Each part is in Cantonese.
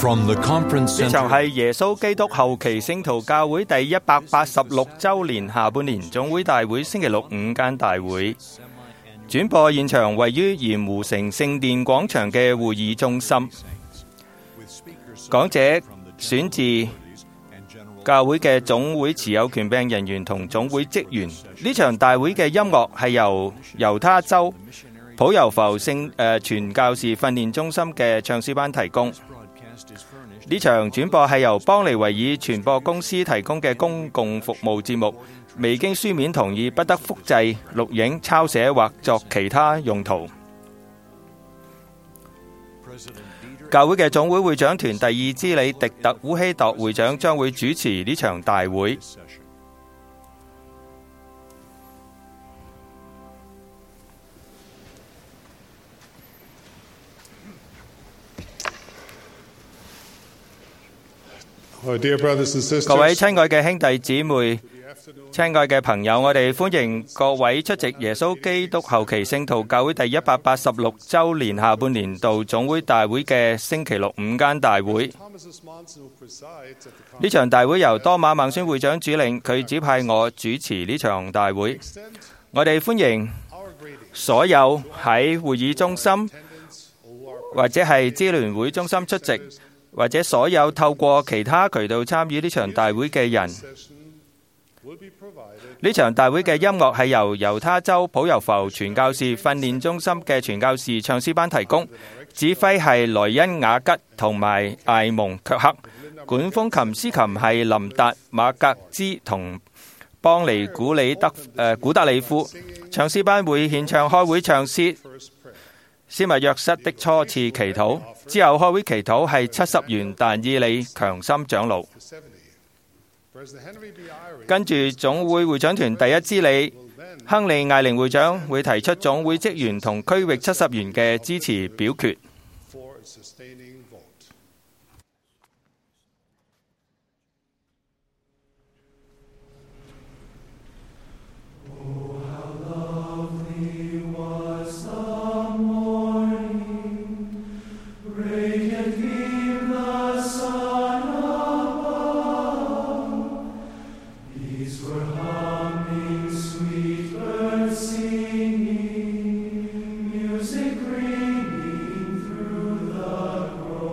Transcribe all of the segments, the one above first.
呢場係耶穌基督後期聖徒教會第186週年下半年總會大會星期六午間大會。轉播現場位於鹽湖城聖殿廣場嘅會議中心。講者選自教會嘅總會持有權柄人員同總會職員。呢場大會嘅音樂係由猶他州普悠浮傳教士訓練中心嘅唱詩班提供。呢場轉播係由邦尼維爾傳播公司提供嘅公共服務節目，未經書面同意不得複製、錄影、抄寫或作其他用途。教會嘅總會會長團第二支理迪特烏希鐸會長將會主持呢場大會。各位親愛嘅兄弟姊妹、親愛嘅朋友，我哋歡迎各位出席耶穌基督後期聖徒教會第186週年下半年度總會大會嘅星期六午間大會。呢場大會由多馬孟孫會長主領，佢指派我主持呢場大會。我哋歡迎所有喺會議中心或者係支聯會中心出席，或者所有透過其他渠道參與呢場大會嘅人。呢場大會嘅音樂係由猶他州普悠浮傳教士訓練中心嘅傳教士唱詩班提供，指揮係萊恩雅吉同埋艾蒙卻克，管風琴司琴係林達馬格茲同邦尼古德里夫。唱詩班會獻唱開會唱詩斯密約瑟的初次祈禱，之後開會祈禱係70元但以理強心長老。跟住總會會長團第一支理亨利艾靈會長會提出總會職員同區域70元嘅支持表決。 Music ringing through the grove.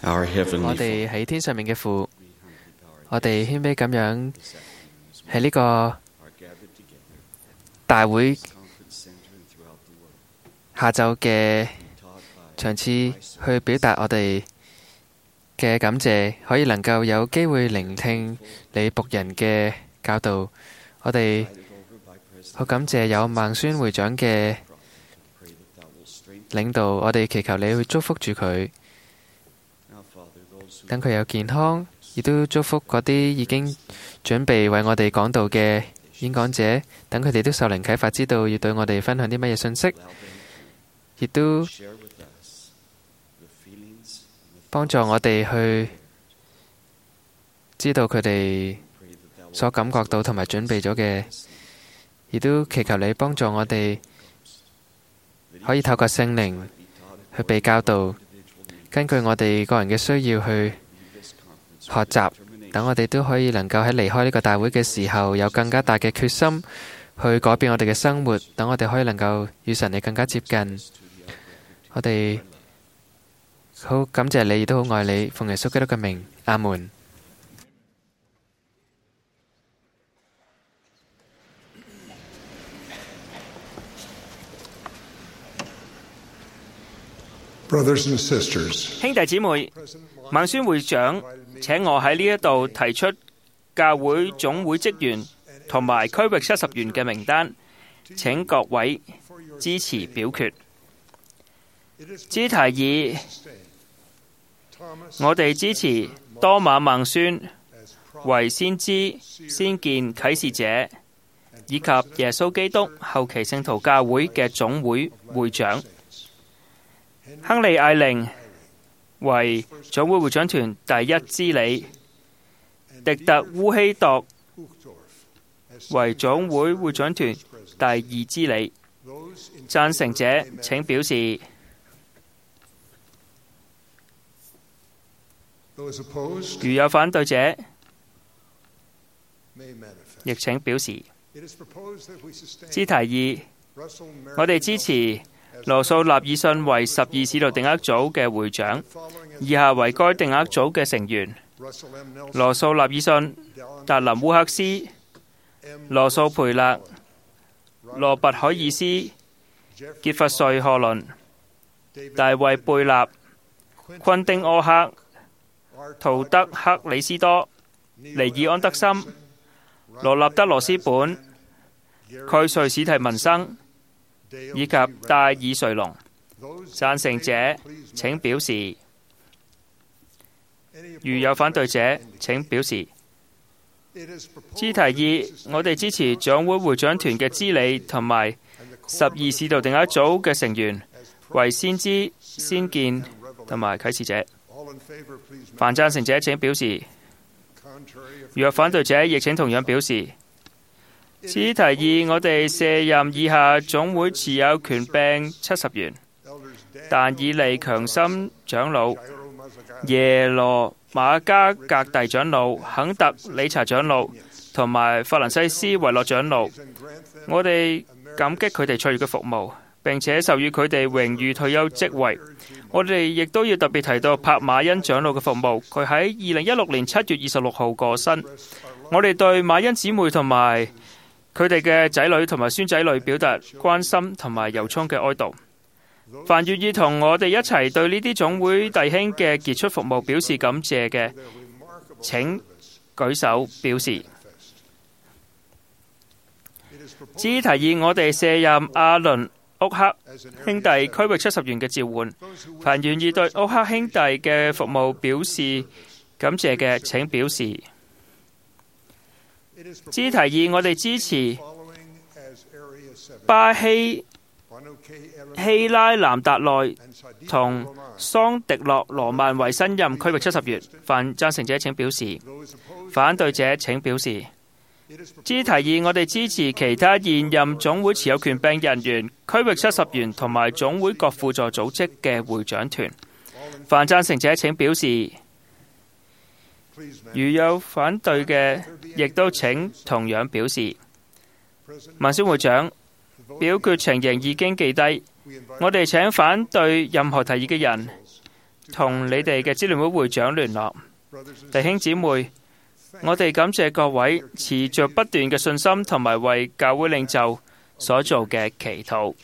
我哋喺天上面嘅父，我哋謙卑咁樣喺呢個大會下晝嘅場次去表達我哋嘅感謝，可以能夠有機會聆聽你僕人嘅教導。我哋好感謝有孟孫會長嘅領導，我哋祈求你會祝福住佢，等佢有健康，亦都祝福嗰啲已經準備為我哋講道嘅演講者，等佢哋都受靈啟發，知道要對我哋分享啲乜嘢信息，亦都幫助我哋去知道佢哋所感覺到同埋準備咗嘅，亦都祈求你幫助我哋可以透過聖靈去被教導，根據我哋個人嘅需要去學習，等我哋都可以能夠喺離開呢個大會嘅時候有更加大嘅決心去改變我哋嘅生活，等我哋可以能夠與神你更加接近。我哋好感謝你，亦都好愛你，奉耶穌基督嘅名，阿門。 兄弟姊妹，孟孫會長請我喺呢一度提出教會總會職員同埋區域70員嘅名單，請各位支持表決。支提議，我哋支持多馬孟孫為先知、先見啟示者以及耶穌基督後期聖徒教會嘅總會會長。亨利艾靈為總會會長團第一支理，迪特烏希鐸為總會會長團第二支理。贊成者請表示。如有反對者，亦請表示。支提議，我哋支持羅素納爾遜為12使徒定額組嘅會長，以下為該定額組嘅成員：羅素納爾遜、達林烏克斯、羅素培勒、羅拔海爾斯、傑弗瑞賀倫、大衛貝納、昆丁柯克、圖德克里斯多、尼爾安德森、羅納德羅斯本、蓋瑞史提文生以及戴爾瑞龍。贊成者請表示。如有反對者請表示。支提議，我哋支持總會會長團嘅支理同埋12使徒定額組嘅成員為先知、先見同埋啟示者。凡贊成者請表示。如有反對者亦請同樣表示。支提議，我哋卸任以下總會持有權柄70員：但以利強森長老、耶羅馬加格蒂長老、肯特理查長老同埋法蘭西斯維諾長老。我哋感激佢哋卓越嘅服務，並且授予佢哋榮譽退休職位。我哋亦都要特別提到柏馬恩長老嘅服務，佢喺2016年7月26號過身。我哋對馬恩姊妹同埋佢哋嘅仔女同埋孫仔女表達關心同埋由衷嘅哀悼。凡願意同我哋一齊對呢啲總會弟兄嘅傑出服務表示感謝嘅，請舉手表示。支提議，我哋卸任阿倫屋克兄弟區域70員嘅召喚。凡願意對屋克兄弟嘅服務表示感謝嘅，請表示。支提議，我哋支持巴希希拉南達內同桑迪諾羅曼為新任區域70員。凡贊成者請表示。反對者請表示。支提議，我哋支持其他現任總會持有權柄人員、區域70員同埋總會各輔助組織嘅會長團。凡贊成者請表示。如有反對嘅，亦都請同樣表示。孟孫會長，表決情形已經記低，我哋請反對任何提議嘅人同你哋嘅支聯會會長聯絡。弟兄姊妹，我哋感謝各位持續不斷嘅信心同埋為教會領袖所做嘅祈禱。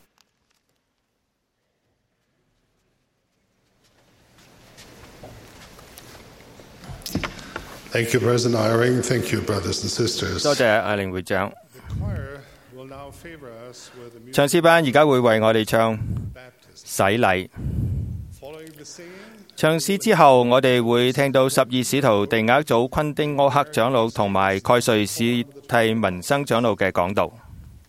Thank you, President Eyring. Thank you, brothers and sisters. 多謝艾玲會長。 Choir will now favor us with the music 唱詩班而家會為我哋唱 Baptist. 洗禮。 Following the singing, 唱詩之後，我哋會聽到12使徒地額組昆丁柯克長老同埋蓋瑞史蒂文生長老嘅講道。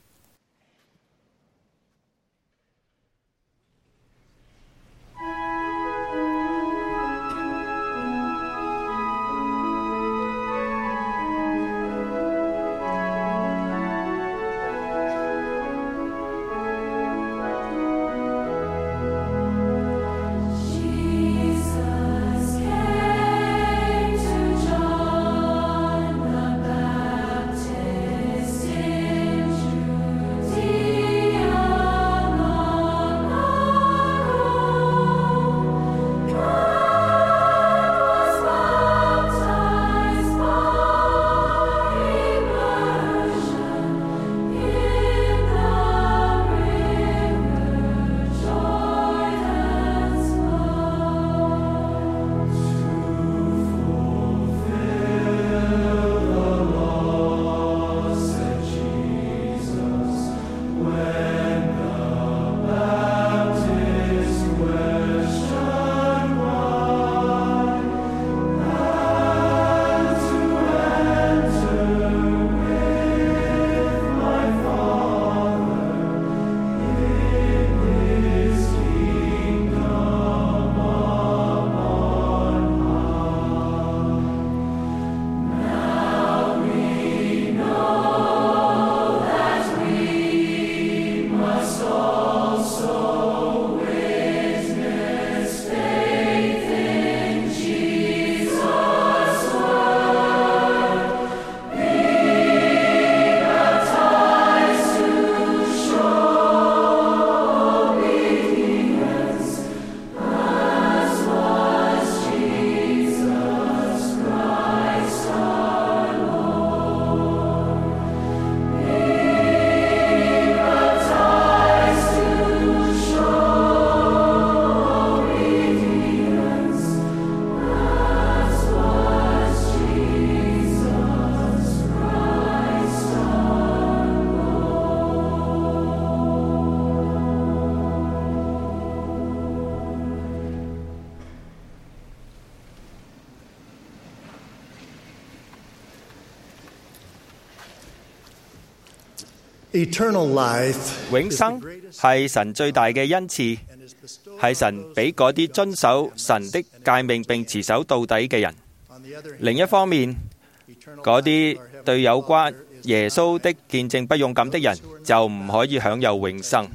永生係神最大嘅恩賜，係神俾嗰啲遵守神的誡命並持守到底嘅人。另一方面，嗰啲對有關耶穌的見證不勇敢的人，就唔可以享有永生。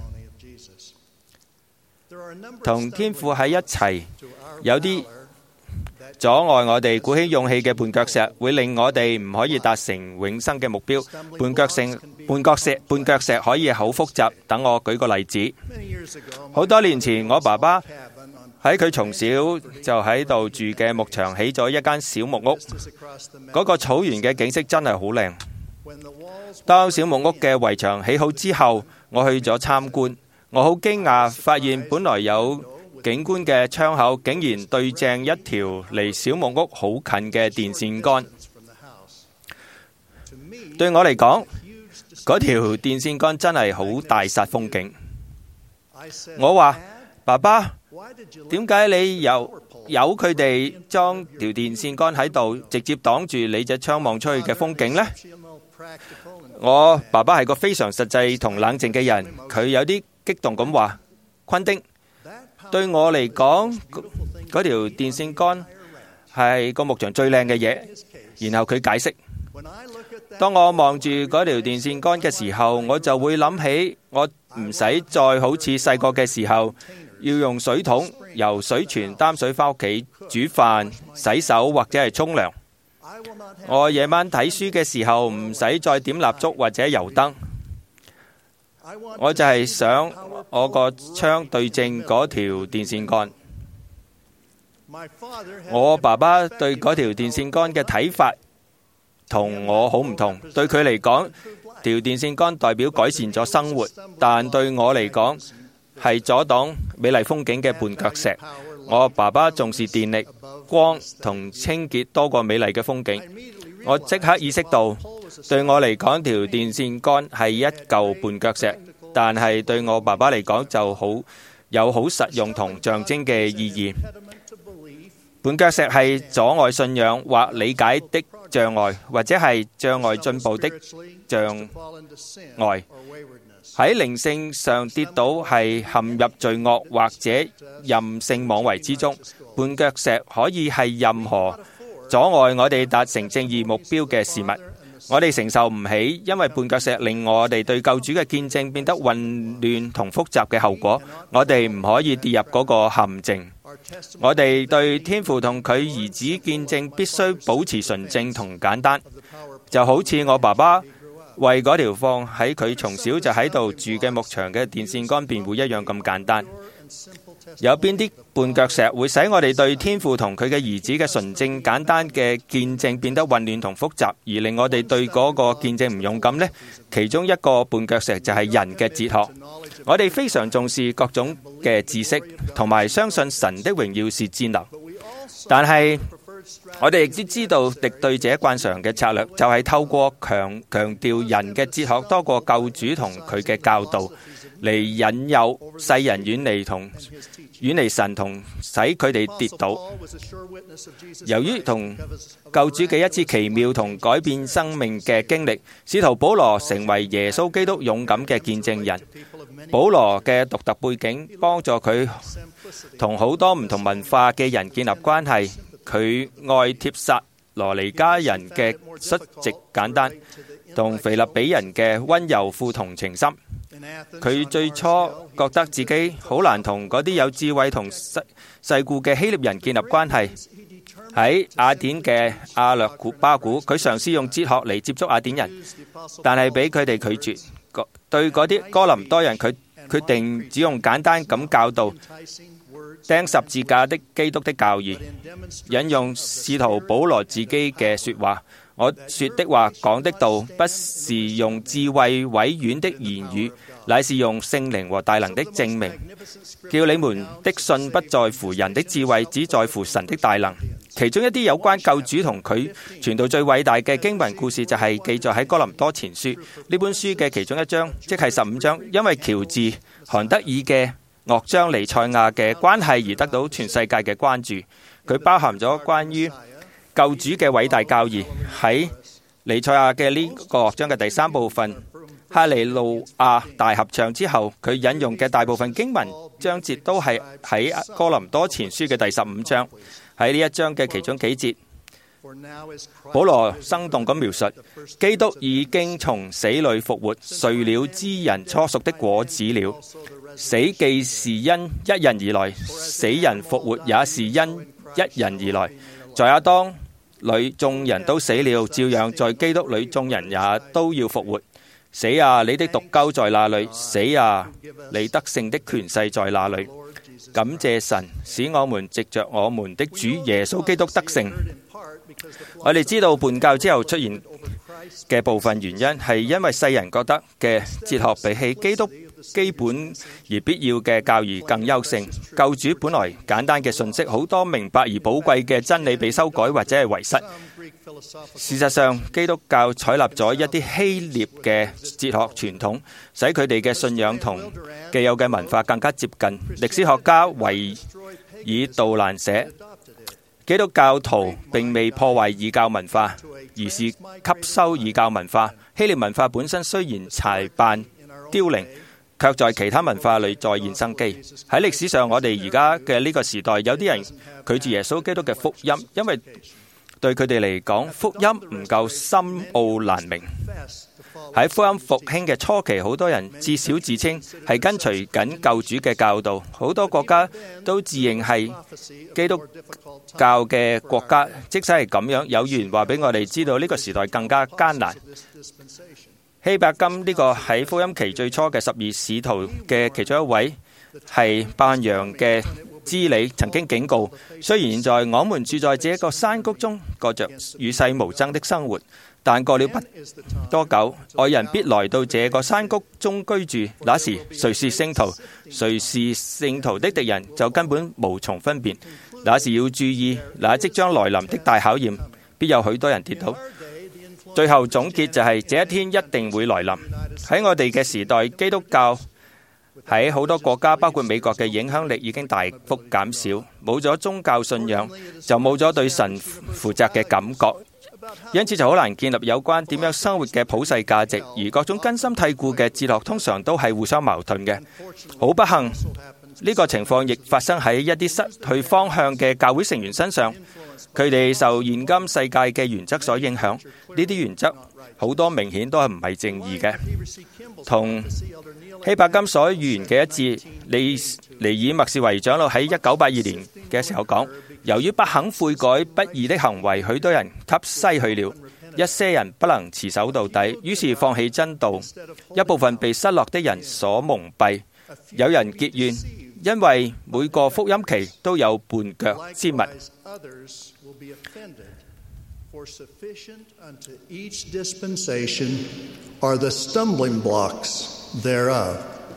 同天父喺一齊，有啲阻礙我哋鼓起勇氣嘅絆腳石，會令我哋唔可以達成永生嘅目標。絆腳石可以好複雜，等我舉個例子。好多年前，我爸爸喺佢從小就喺度住嘅牧場起咗一間小木屋，嗰個草原嘅景色真係好靚。當小木屋嘅圍牆起好之後，我去咗參觀，我好驚訝，發現本來有景觀嘅窗口竟然對正一條離小木屋好近嘅電線桿。對我嚟講，嗰條電線桿真係好大煞風景。我話：爸爸，點解你由佢哋裝條電線桿喺度，直接擋住你隻窗望出去嘅風景呢？我爸爸係個非常實際同冷靜嘅人，佢有啲激動咁話：昆丁，對我嚟講，嗰條電線桿係個牧場最靚嘅嘢。然後佢解釋：當我望住嗰條電線桿嘅時候，我就會諗起我唔使再好似細個嘅時候，要用水桶由水泉擔水返屋企煮飯、洗手或者係沖涼。我夜晚睇書嘅時候唔使再點蠟燭或者油燈。我就係想我個窗對正嗰條電線桿。 我爸爸對嗰條電線桿嘅睇法同我好唔同。對佢嚟講，條電線桿代表改善咗生活，但對我嚟講係阻擋美麗風景嘅絆腳石。我爸爸重視電力、光同清潔多過美麗嘅風景。我即刻意識到，對我嚟講條電線桿係一嚿絆腳石，但係對我爸爸嚟講就有好實用同象徵嘅意義。絆腳石係阻礙信仰或理解的障礙，或者係障礙進步的障礙。喺靈性上跌倒係陷入罪惡或者任性妄為之中。絆腳石可以係任何阻礙我哋達成正義目標嘅事物。我哋承受唔起，因為絆腳石令我哋對救主嘅見證變得混亂同複雜嘅後果。我哋唔可以跌入嗰個陷阱。我哋對天父同佢兒子見證必須保持純正同簡單，就好似我爸爸為嗰條放喺佢從小就喺度住嘅牧場嘅電線桿辯護一樣咁簡單。有邊啲絆腳石會使我哋對天父同佢嘅兒子嘅純正簡單嘅見證變得混亂同複雜，而令我哋對嗰個見證唔勇敢呢？其中一個絆腳石就係人嘅哲學。我哋非常重視各種嘅知識，同埋相信神的榮耀是戰能，但係我哋亦都知道敵對者慣常嘅策略就係透過強調人嘅哲學多過救主同佢嘅教導，嚟引誘世人遠離神同使佢哋跌倒。由於同救主嘅一次奇妙同改變生命嘅經歷，使徒保羅成為耶穌基督勇敢嘅見證人。保羅嘅獨特背景幫助佢同好多唔同文化嘅人建立關係。佢愛帖撒羅尼迦人嘅率直簡單，同腓立比人嘅溫柔富同情心。佢最初覺得自己好難同嗰啲有智慧同世故嘅希臘人建立關係。喺雅典嘅阿略巴古，佢嘗試用哲學嚟接觸雅典人，但係俾佢哋拒絕。對嗰啲哥林多人，佢決定只用簡單咁教導釘十字架的基督的教義，引用使徒保羅自己嘅說話：我說的話講的道，不是用智慧委婉的言語，乃是用聖靈和大能的證明，叫你們的信不在乎人的智慧，只在乎神的大能。其中一啲有關救主同佢傳道最偉大嘅經文故事，就係記載喺哥林多前書呢本書嘅其中一章，即係15章，因為喬治韓德爾嘅樂章彌賽亞嘅關係而得到全世界嘅關注。佢包含咗關於救主嘅偉大教義。喺彌賽亞嘅呢個樂章嘅第3部分，哈利路亞大合唱之後，佢引用嘅大部分經文章節都係喺哥林多前書嘅第15章。喺呢一章嘅其中幾節，保羅生動咁描述基督已經從死裏復活，遂了知人初熟的果子了。死既是因一人而來，死人復活也是因一人而來。在亞當裏眾人都死了，照樣在基督裏眾人也都要復活。死啊，你的毒鈎在哪裏？死啊，你得勝的權勢在哪裏？感謝神，使我們藉着我們的主耶穌基督得勝。我哋知道叛教之後出現嘅部分原因，係因為世人覺得嘅哲學比起基督基本而必要嘅教義更優勝。救主本來簡單嘅信息，好多明白而寶貴嘅真理被修改或者係遺失。事實上，基督教採納咗一啲希臘嘅哲學傳統，使佢哋嘅信仰同既有嘅文化更加接近。歷史學家維爾杜蘭寫，基督教徒並未破壞異教文化，而是吸收異教文化。希臘文化本身雖然殘敗凋零，卻在其他文化裏再現生機。喺歷史上，我哋而家嘅呢個時代，有啲人拒絕耶穌基督嘅福音，因為對佢哋嚟講，福音唔夠深奧難明。喺福音復興嘅初期，好多人至少自稱係跟隨緊救主嘅教導。好多國家都自認係基督教嘅國家。即使係咁樣，有預言話俾我哋知道呢個時代更加艱難。希伯金呢個喺福音期最初嘅12使徒嘅其中一位，係扮羊嘅知理曾經警告，雖然現在我們住在這個山谷中，過着與世無爭的生活，但過了不多久，外人必來到這個山谷中居住，那時誰是聖徒，誰是聖徒的敵人，就根本無從分辨。那時要注意，那即將來臨的大考驗，必有許多人跌倒。最後總結就係，這一天一定會來臨。喺我哋嘅時代，基督教喺好多國家，包括美國嘅影響力已經大幅減少，冇咗宗教信仰，就冇咗對神負責嘅感覺，因此就好難建立有關點樣生活嘅普世價值，而各種根深蒂固嘅哲學通常都係互相矛盾嘅。好不幸，呢個情況亦發生喺一啲失去方向嘅教會成員身上。佢哋受現今世界嘅原則所影響，呢啲原則好多明顯都係唔係正義嘅。同希伯金所預言嘅一致，尼爾默士維長老喺1982年嘅時候講，由於不肯悔改不義的行為，許多人給篩去了，一些人不能持守到底，於是放棄真道，一部分被失落的人所蒙蔽，有人結怨，因為每個福音期都有絆腳之物。 For sufficient unto each dispensation are the stumbling blocks thereof.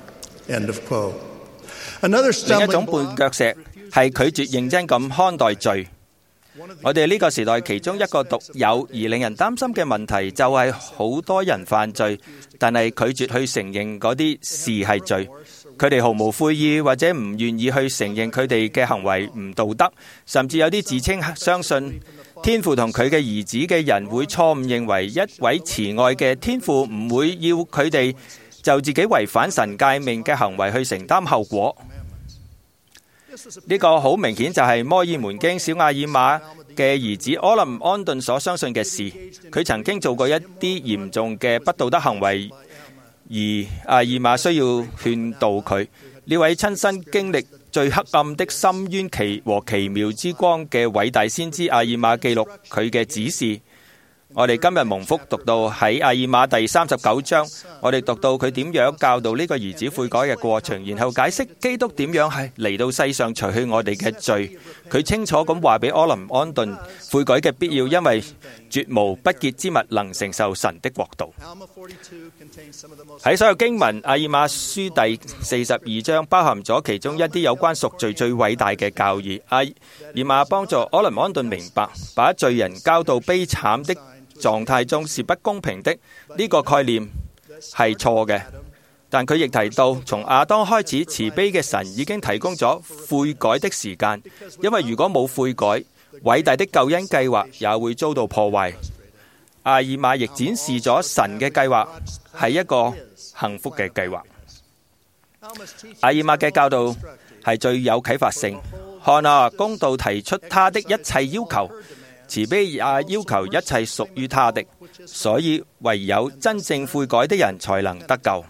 End of quote. Another 另一 stumbling 種 block 絆腳石係拒絕認真咁看待罪。我哋呢個時代其中一個獨有而令人擔心嘅問題，就係好多人犯罪，但係拒絕去承認嗰啲事係罪。佢哋毫無悔意，或者唔願意去承認佢哋嘅行為唔道德，甚至有啲自稱相信天父同佢嘅兒子嘅人會錯誤認為一位慈愛嘅天父唔會要佢哋就自己違反神誡命嘅行為去承擔後果。呢個好明顯就係摩爾門經小亞爾瑪嘅兒子柯林安頓所相信嘅事。佢曾經做過一啲嚴重嘅不道德行為，而亞爾瑪需要勸導佢。呢位親身經歷最黑暗的深淵和奇妙之光嘅偉大先知亞爾瑪記錄佢嘅指示。我哋今日蒙福讀到喺亞爾瑪第39章，我哋讀到佢點樣教導呢個兒子悔改嘅過程，然後解釋基督點樣係嚟到世上除去我哋嘅罪。佢清楚咁話俾柯林安頓悔改嘅必要，因為絕無不潔之物能承受神的國度。喺所有經文，亞爾瑪書第42章包含咗其中一啲有關贖罪最偉大嘅教義。亞爾瑪幫助柯林安頓明白，把罪人交到悲慘的狀態中是不公平的，呢個概念係錯嘅。但佢亦提到，從亞當開始，慈悲嘅神已經提供咗悔改的時間，因為如果冇悔改，偉大的救恩計劃也會遭到破壞。亞爾瑪亦展示咗神嘅計劃係一個幸福嘅計劃。亞爾瑪嘅教導係最有啟發性。看啊，公道提出他的一切要求，慈悲也要求一切屬於他的，所以唯有真正悔改的人才能得救。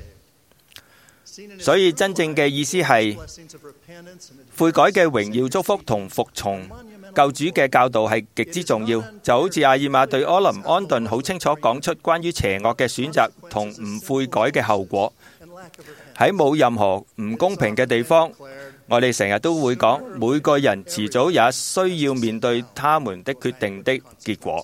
所以真正嘅意思係悔改嘅榮耀祝福同服從救主嘅教導係極之重要。就好似亞爾瑪對柯林安頓好清楚講出關於邪惡嘅選擇同唔悔改嘅後果。喺冇任何唔公平嘅地方，我哋成日都會講，每個人遲早也需要面對他們的決定的結果。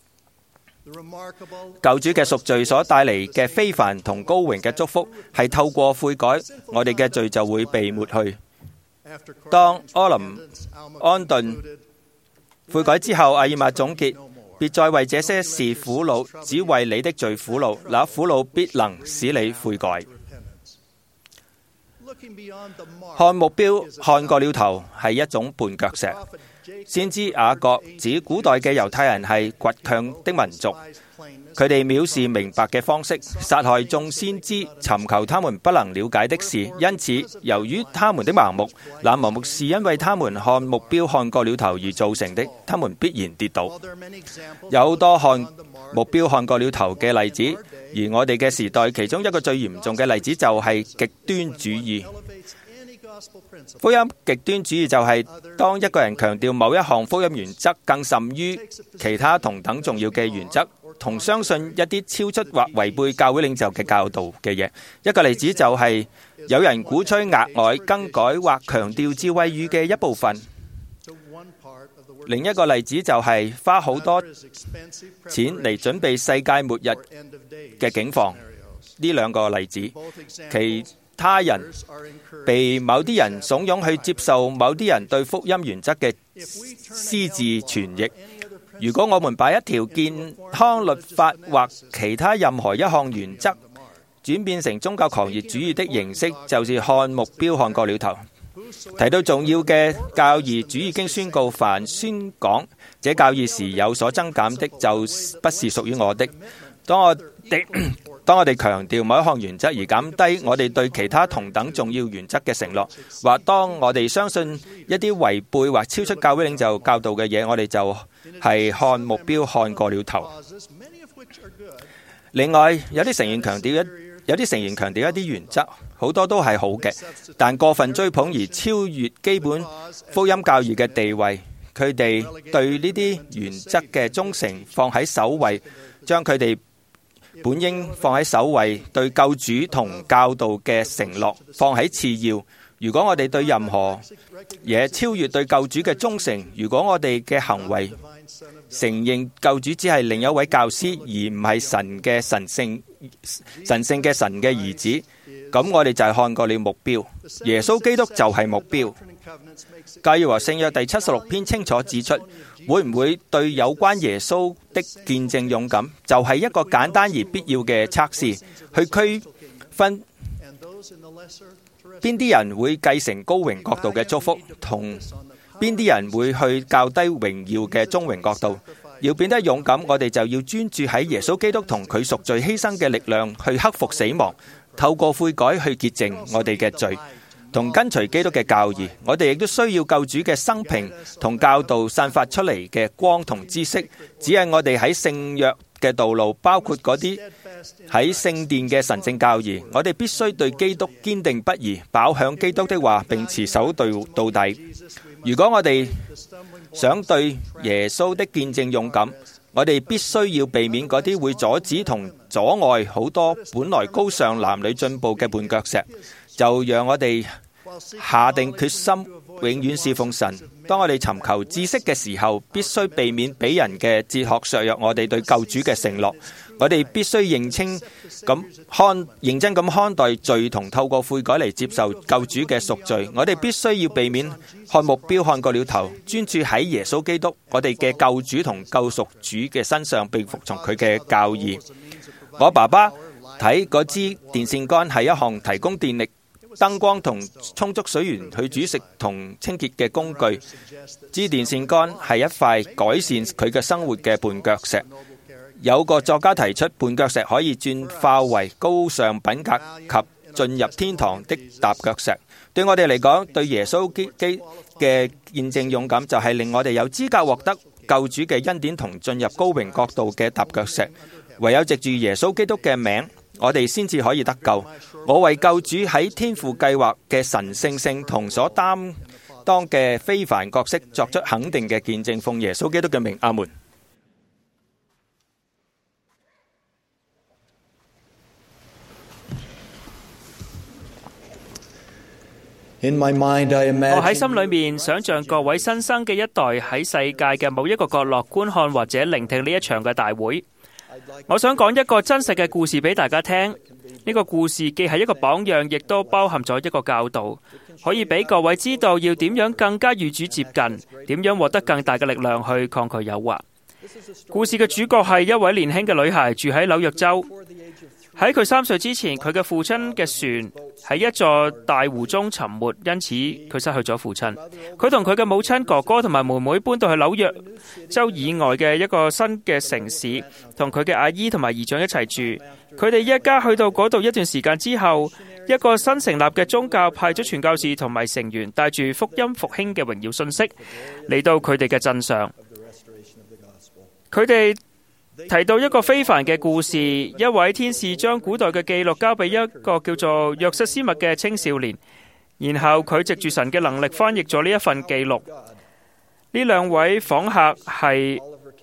救主嘅贖罪所帶嚟嘅非凡同高榮嘅祝福，係透過悔改，我哋嘅罪就會被抹去。當柯林安頓悔改之後，亞爾瑪總結，別再為這些事苦惱，只為你的罪苦惱，那苦惱必能使你悔改。看目標看過了頭係一種絆腳石。先知雅各指古代嘅猶太人係倔強的民族，佢哋藐視明白嘅方式，殺害眾先知，尋求他們不能了解的事。因此，由於他們的盲目，那盲目是因為他們看目標看過了頭而造成的，他們必然跌倒。有好多看目標看過了頭嘅例子，而我哋嘅時代其中一個最嚴重嘅例子就係極端主義。福音極端主義就係當一個人強調某一項福音原則更甚於其他同等重要嘅原則， 同相信一啲超出或違背教會領袖嘅教導嘅嘢。一個例子就係有人鼓吹額外更改或強調智慧語嘅一部分。另一個例子就係花好多錢嚟準備世界末日嘅境況。呢兩個例子，其他人被某啲人慫恿去接受某啲人對福音原則嘅私自傳譯。如果我們把一條健康律法或其他任何一項原則轉變成宗教狂熱主義的形式，就是看目標看過了頭。提到重要嘅教義，主已經宣告，凡宣講這教義時有所增減的，就不是屬於我的。當我哋強調某一項原則而減低我哋對其他同等重要原則嘅承諾，或當我哋相信一啲違背或超出教會領袖教導嘅嘢，我哋就係看目標看過了頭。另外，有啲成員強調一啲原則，好多都係好嘅，但過分追捧而超越基本福音教義嘅地位。佢哋對呢啲原則嘅忠誠放喺首位，將佢哋本應放喺首位對救主同教導嘅承諾放喺次要。如果我哋對任何嘢超越對救主嘅忠誠，如果我哋嘅行為承認救主只係另一位教師，而唔係神聖嘅神嘅兒子，咁我哋就係看過了目標。耶穌基督就係目標。教義和聖約第76篇清楚指出，會唔會對有關耶穌的見證勇敢，就係一個簡單而必要嘅測試，去區分邊啲人會繼承高榮國度嘅祝福，同邊啲人會去較低榮耀嘅中榮國度。要變得勇敢，我哋就要專注喺耶穌基督同佢贖罪犧牲嘅力量，去克服死亡，透過悔改去潔淨我哋嘅罪，同跟隨基督嘅教義。我哋亦都需要救主嘅生平同教導散發出嚟嘅光同知識，只係我哋喺聖約嘅道路，包括嗰啲喺聖殿嘅神聖教義。我哋必須對基督堅定不移，飽享基督的話，並持守到底。如果我哋想對耶穌的見證勇敢，我哋必須要避免嗰啲會阻止同阻礙好多本來高尚男女進步嘅絆腳石。就讓我哋下定決心，永遠侍奉神。當我哋尋求知識嘅時候，必須避免俾人嘅哲學削弱我哋對救主嘅承諾。我哋必須認真咁看待罪，同透過悔改嚟接受救主嘅贖罪。我哋必須要避免看目標看過了頭，專注喺耶穌基督，我哋嘅救主同救贖主嘅身上，並服從佢嘅教義。我爸爸睇嗰支電線桿係一項提供電力、燈光同充足水源去煮食同清潔嘅工具。支電線桿係一塊改善佢嘅生活嘅絆腳石。有個作家提出，絆腳石可以轉化為高尚品格及進入天堂的踏腳石。對我哋嚟講，對耶穌基督嘅見證勇敢，就係令我哋有資格獲得救主嘅恩典同進入高榮國度嘅踏腳石。唯有藉住耶穌基督嘅名，我哋先至可以得救。我為救主喺天父計劃嘅神聖性同所擔當嘅非凡角色作出肯定嘅見證，奉耶穌基督嘅名，阿門。 我喺心裏面想象各位新生嘅一代喺世界嘅某一個角落觀看或者聆聽呢一場嘅大會。我想講一個真實嘅故事俾大家聽。呢個故事既係一個榜樣，亦都包含咗一個教導，可以俾各位知道要點樣更加與主接近，點樣獲得更大嘅力量去抗拒誘惑。故事嘅主角係一位年輕嘅女孩，住喺紐約州。喺佢3歲之前，佢嘅父親嘅船喺一座大湖中沉沒，因此佢失去咗父親。佢同佢嘅母親、哥哥同埋妹妹搬到去紐約州以外嘅一個新嘅城市，同佢嘅阿姨同埋姨丈一齊住。佢哋一家去到嗰度一段時間之後，一個新成立嘅宗教派咗傳教士同埋成員，帶住福音復興嘅榮耀信息嚟到佢哋嘅鎮上。佢哋提到一個非凡嘅故事，一位天使將古代嘅記錄交俾一個叫做約瑟斯密嘅青少年，然後佢藉住神嘅能力翻譯咗呢一份記錄。呢兩位訪客係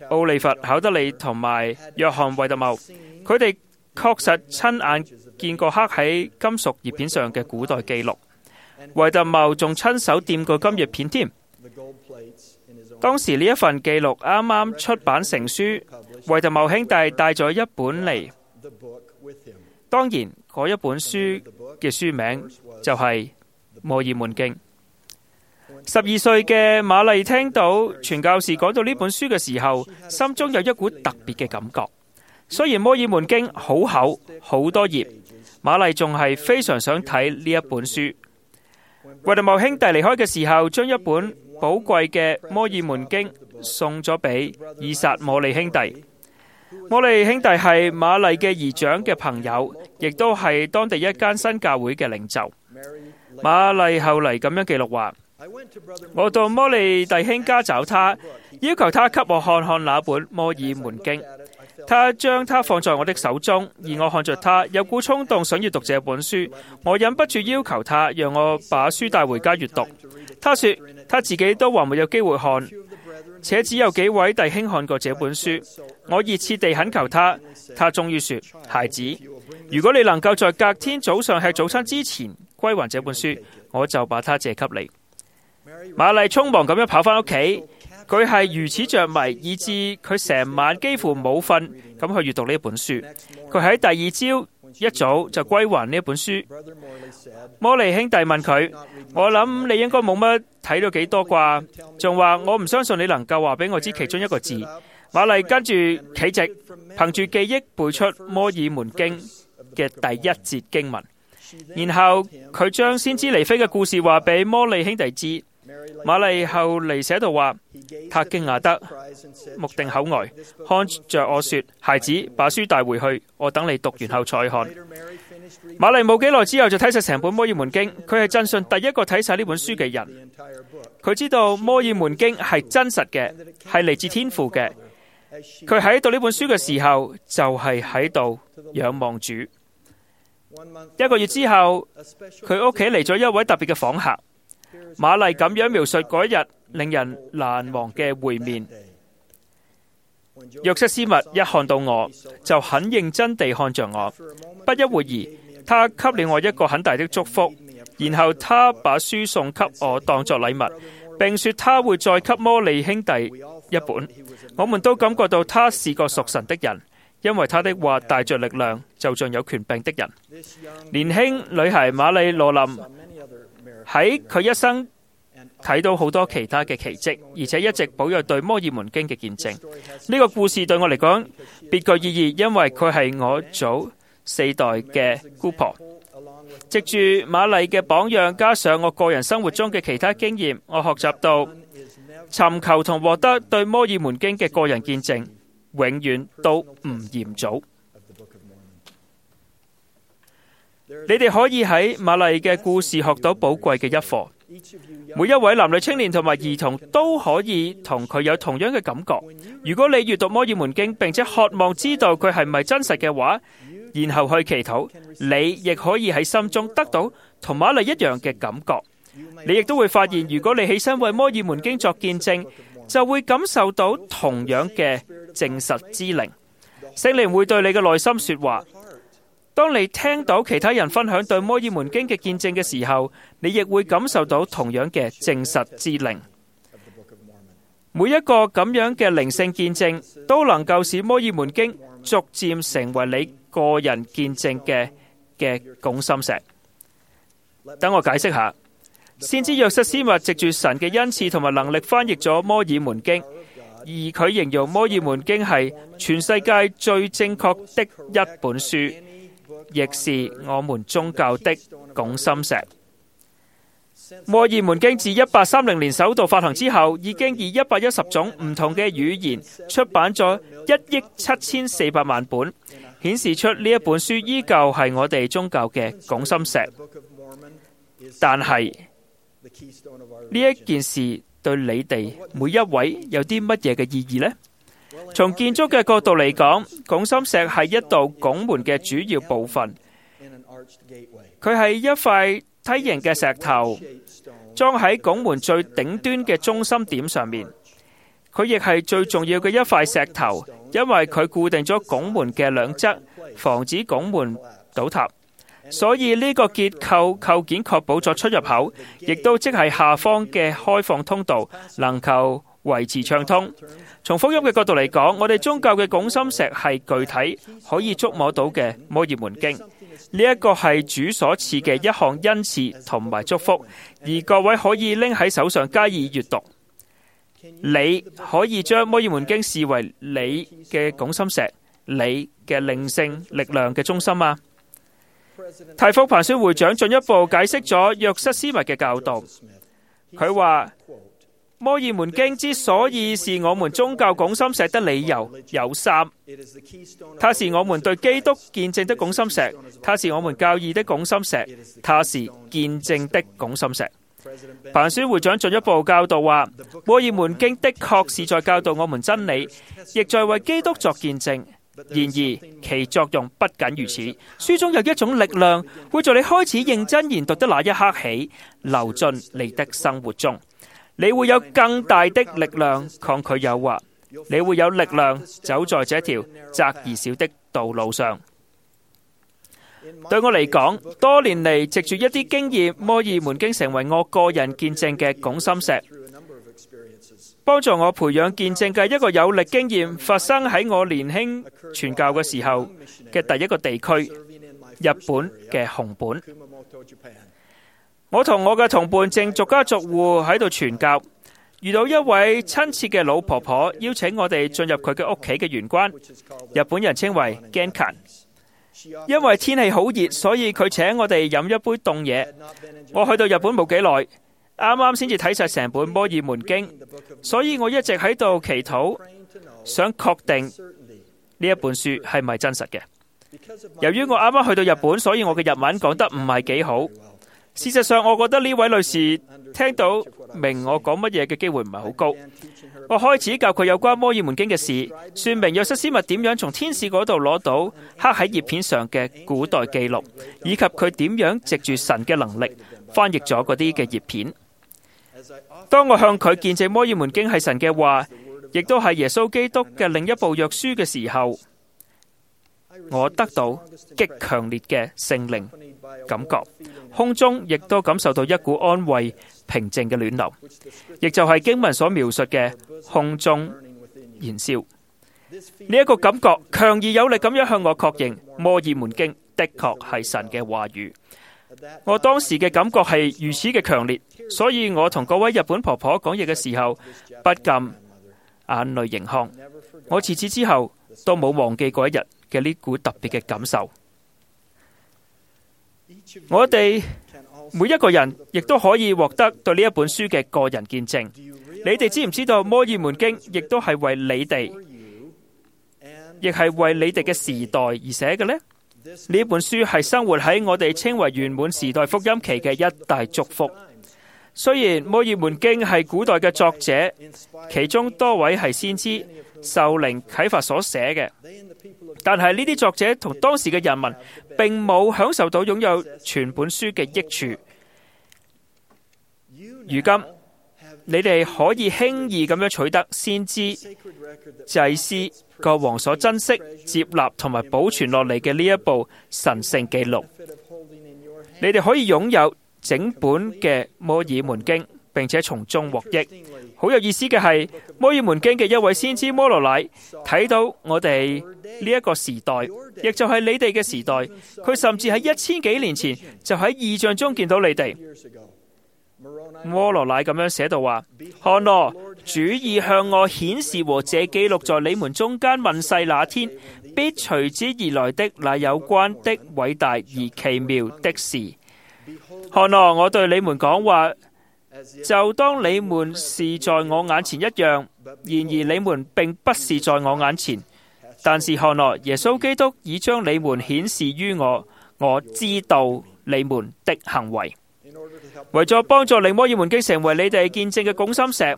奧利弗·考德利同埋約翰·惠特茂，佢哋確實親眼見過刻喺金屬葉片上嘅古代記錄。惠特茂仲親手掂過金葉片添。當時呢一份記錄啱啱出版成書，惠特茂兄弟帶咗一本嚟。當然，嗰一本書嘅書名就係《摩爾門經》。12歲嘅瑪麗聽到傳教士講到呢本書嘅時候，心中有一股特別嘅感覺。雖然《摩爾門經》好厚好多頁，瑪麗仲係非常想睇呢一本書。惠特茂兄弟離開嘅時候，將一本寶貴嘅《摩爾門經》送咗俾以撒摩利兄弟。摩利兄弟係瑪麗嘅姨丈嘅朋友，亦都係當地一間新教會嘅領袖。瑪麗後嚟咁樣記錄話：我到摩利弟兄家找他，要求他給我看看那本《摩爾門經》。他將它放在我的手中，而我看着他，有股衝動想要讀這本書。我忍不住要求他，讓我把書帶回家閱讀。他說他自己都還沒有機會看，且只有幾位弟兄看過這本書。我熱切地懇求他，他終於說：孩子，如果你能夠在隔天早上吃早餐之前歸還這本書，我就把它借給你。瑪麗匆忙咁樣跑返屋企，佢係如此着迷，以致佢成晚幾乎冇瞓咁去閱讀呢本書。佢喺第二朝一早就歸還呢本書。摩利兄弟問佢：我諗你應該冇乜睇到幾多啩？仲話我唔相信你能夠話俾我知其中一個字。瑪麗跟住企直，憑住記憶背出摩爾門經嘅第一節經文，然後佢將先知尼菲嘅故事話俾摩利兄弟知。瑪麗後嚟寫到話，他驚訝得目定口呆，看着我說：孩子，把書帶回去，我等你讀完後再看。瑪麗冇幾耐之後就睇晒成本摩爾門經，佢係真信第一個睇晒呢本書嘅人。佢知道摩爾門經係真實嘅，係嚟自天父嘅。佢喺讀呢本書嘅時候，就係喺度仰望主。一個月之後，佢屋企嚟咗一位特別嘅訪客。瑪麗咁樣描述嗰一日令人難忘嘅會面。約瑟斯密一看到我，就很認真地看着我。不一會兒，他給了我一個很大的祝福，然後他把書送給我當作禮物，並說他會再給摩利兄弟一本。我們都感覺到他是個屬神的人，因為他的話帶着力量，就像有權柄的人。年輕女孩瑪麗羅琳喺佢一生睇到好多其他嘅奇蹟，而且一直保有對摩爾門經嘅見證。呢個故事對我嚟講別具意義，因為佢係我祖4代嘅姑婆。藉住瑪麗嘅榜樣，加上我個人生活中嘅其他經驗，我學習到尋求同獲得對摩爾門經嘅個人見證，永遠都唔嫌早。你哋可以喺瑪麗嘅故事學到寶貴嘅一課。每一位男女青年同埋兒童都可以同佢有同樣嘅感覺。如果你閱讀摩爾門經並且渴望知道佢係咪真實嘅話，然後去祈禱，你亦可以喺心中得到同瑪麗一樣嘅感覺。你亦都會發現，如果你起身為摩爾門經作見證，就會感受到同樣嘅證實之靈。聖靈會對你嘅內心說話。當你聽到其他人分享對摩爾門經嘅見證嘅時候，你亦會感受到同樣嘅證實之靈。每一個咁樣嘅靈性見證，都能夠使摩爾門經逐漸成為你個人見證嘅拱心石。等我解釋下，先知約瑟斯密藉住神嘅恩賜同埋能力翻譯咗摩爾門經，而佢形容摩爾門經係全世界最正確的一本書，亦是我們宗教的拱心石。摩爾門經自1830年首度發行之後，已經以110種唔同嘅語言出版咗17400萬本，顯示出呢一本書依舊係我哋宗教嘅拱心石。但係呢一件事對你哋每一位有啲乜嘢嘅意義呢？從建築嘅角度嚟講，拱心石係一道拱門嘅主要部分。佢係一塊梯形嘅石頭，裝喺拱門最頂端嘅中心點上面。 佢亦係最重要嘅一塊石頭，因為佢固定咗拱門嘅兩側，防止拱門倒塌。所以呢個結構構件確保咗出入口，亦都即係下方嘅開放通道能夠維持暢通。從福音嘅角度嚟講，我哋宗教嘅拱心石係具體可以觸摸到嘅摩爾門經。呢一個係主所賜嘅一項恩賜同埋祝福，而各位可以拎喺手上加以閱讀。你可以將摩爾門經視為你嘅拱心石，你嘅靈性力量嘅中心啊！泰福彭宣會長進一步解釋咗約瑟斯密嘅教導。佢話摩爾門經之所以是我們宗教拱心石的理由有三：它是我們對基督見證的拱心石，它是我們教義的拱心石，它是見證的拱心石。彭宣會長進一步教導話，摩爾門經的確是在教導我們真理，亦在為基督作見證。然而其作用不僅如此，書中有一種力量會在你開始認真研讀的那一刻起流進你的生活中，你會有更大的力量抗拒誘惑，你會有力量走在這條窄而小的道路上。對我嚟講，多年嚟藉住一啲經驗，摩爾門經成為我個人見證嘅拱心石，幫助我培養見證嘅一個有力經驗，發生喺我年輕傳教嘅時候嘅第一個地區，日本嘅熊本。我同我嘅同伴正逐家逐戶喺度傳教，遇到一位親切嘅老婆婆邀請我哋進入佢嘅屋企嘅玄關，日本人稱為 Genkan。因為天氣好熱，所以佢請我哋飲一杯凍嘢。我去到日本冇幾耐，啱啱先至睇晒成本摩爾門經，所以我一直喺度祈禱，想確定呢一本書係咪真實嘅。由於我啱啱去到日本，所以我嘅日文講得唔係幾好。事實上，我覺得呢位女士聽到明我講乜嘢嘅機會唔係好高。我開始教佢有關摩爾門經嘅事，說明約瑟斯密點樣從天使嗰度攞到刻喺葉片上嘅古代記錄，以及佢點樣藉住神嘅能力翻譯咗嗰啲嘅葉片。當我向佢見證摩爾門經係神嘅話，亦都係耶穌基督嘅另一部約書嘅時候，我得到極強烈嘅聖靈感覺，空中亦都感受到一股安慰平靜嘅暖流，亦就係經文所描述嘅空中燃燒。呢一個感覺強而有力咁樣向我確認摩爾門經的確係神嘅話語。我當時嘅感覺係如此嘅強烈，所以我同嗰位日本婆婆講嘢嘅時候不禁眼淚盈眶。我自此之後都冇忘記嗰一日嘅呢股特別嘅感受。我哋每一個人亦都可以獲得對呢一本書嘅個人見證。你哋知唔知道摩爾門經亦都係為你哋，亦係為你哋嘅時代而寫嘅呢？呢本書係生活喺我哋稱為圓滿時代福音期嘅一大祝福。雖然摩爾門經係古代嘅作者，其中多位係先知受靈啟發所寫嘅，但係呢啲作者同當時嘅人民並冇享受到擁有全本書嘅益處。如今你哋可以輕易咁樣取得先知、祭司、國王所珍惜、接納同埋保存落嚟嘅呢一部神聖記錄。你哋可以擁有整本嘅摩爾門經，並且從中獲益。好有意思嘅係，摩爾門經嘅一位先知摩羅乃睇到我哋呢一個時代，亦就係你哋嘅時代。佢甚至喺1000幾年前就喺異象中見到你哋。摩羅乃咁樣寫到話：看哪，主已向我顯示和這記錄在你們中間問世那天，必隨之而來的那有關的偉大而奇妙的事。看哪，我對你們講話，就當你們是在我眼前一樣，然而你們並不是在我眼前。但是看哪，耶穌基督已將你們顯示於我，我知道你們的行為。為咗幫助令摩爾門經成為你哋見證嘅拱心石，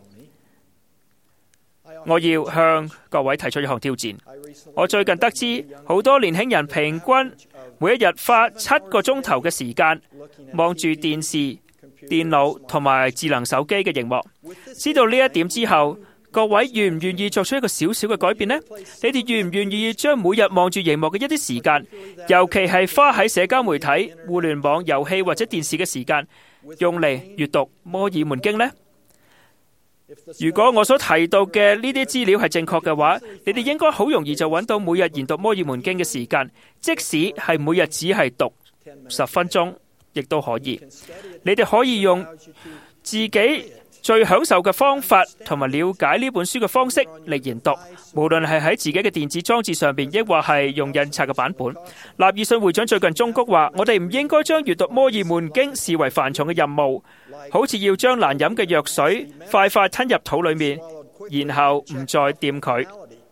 我要向各位提出一項挑戰。我最近得知，好多年輕人平均每一日花7個鐘頭嘅時間望住電視、電腦同埋智能手機嘅熒幕。知道呢一點之後， 各位願唔願意作出一個小小嘅改變呢？你哋願唔願意將每日望住熒幕嘅一啲時間，尤其係花喺社交媒體、互聯網、遊戲或者電視嘅時間，用嚟閱讀摩爾門經呢？如果我所提到嘅呢啲資料係正確嘅話，你哋應該好容易就揾到每日研讀摩爾門經嘅時間，即使係每日只係讀10分鐘，亦都可以。你哋可以用自己最享受嘅方法同埋了解呢本書嘅方式嚟研讀，無論係喺自己嘅電子裝置上邊，抑或係用印刷嘅版本。納爾遜會長最近忠告話，我哋唔應該將閱讀摩爾門經視為繁重嘅任務，好似要將難飲嘅藥水快快吞入肚裏面，然後唔再掂佢。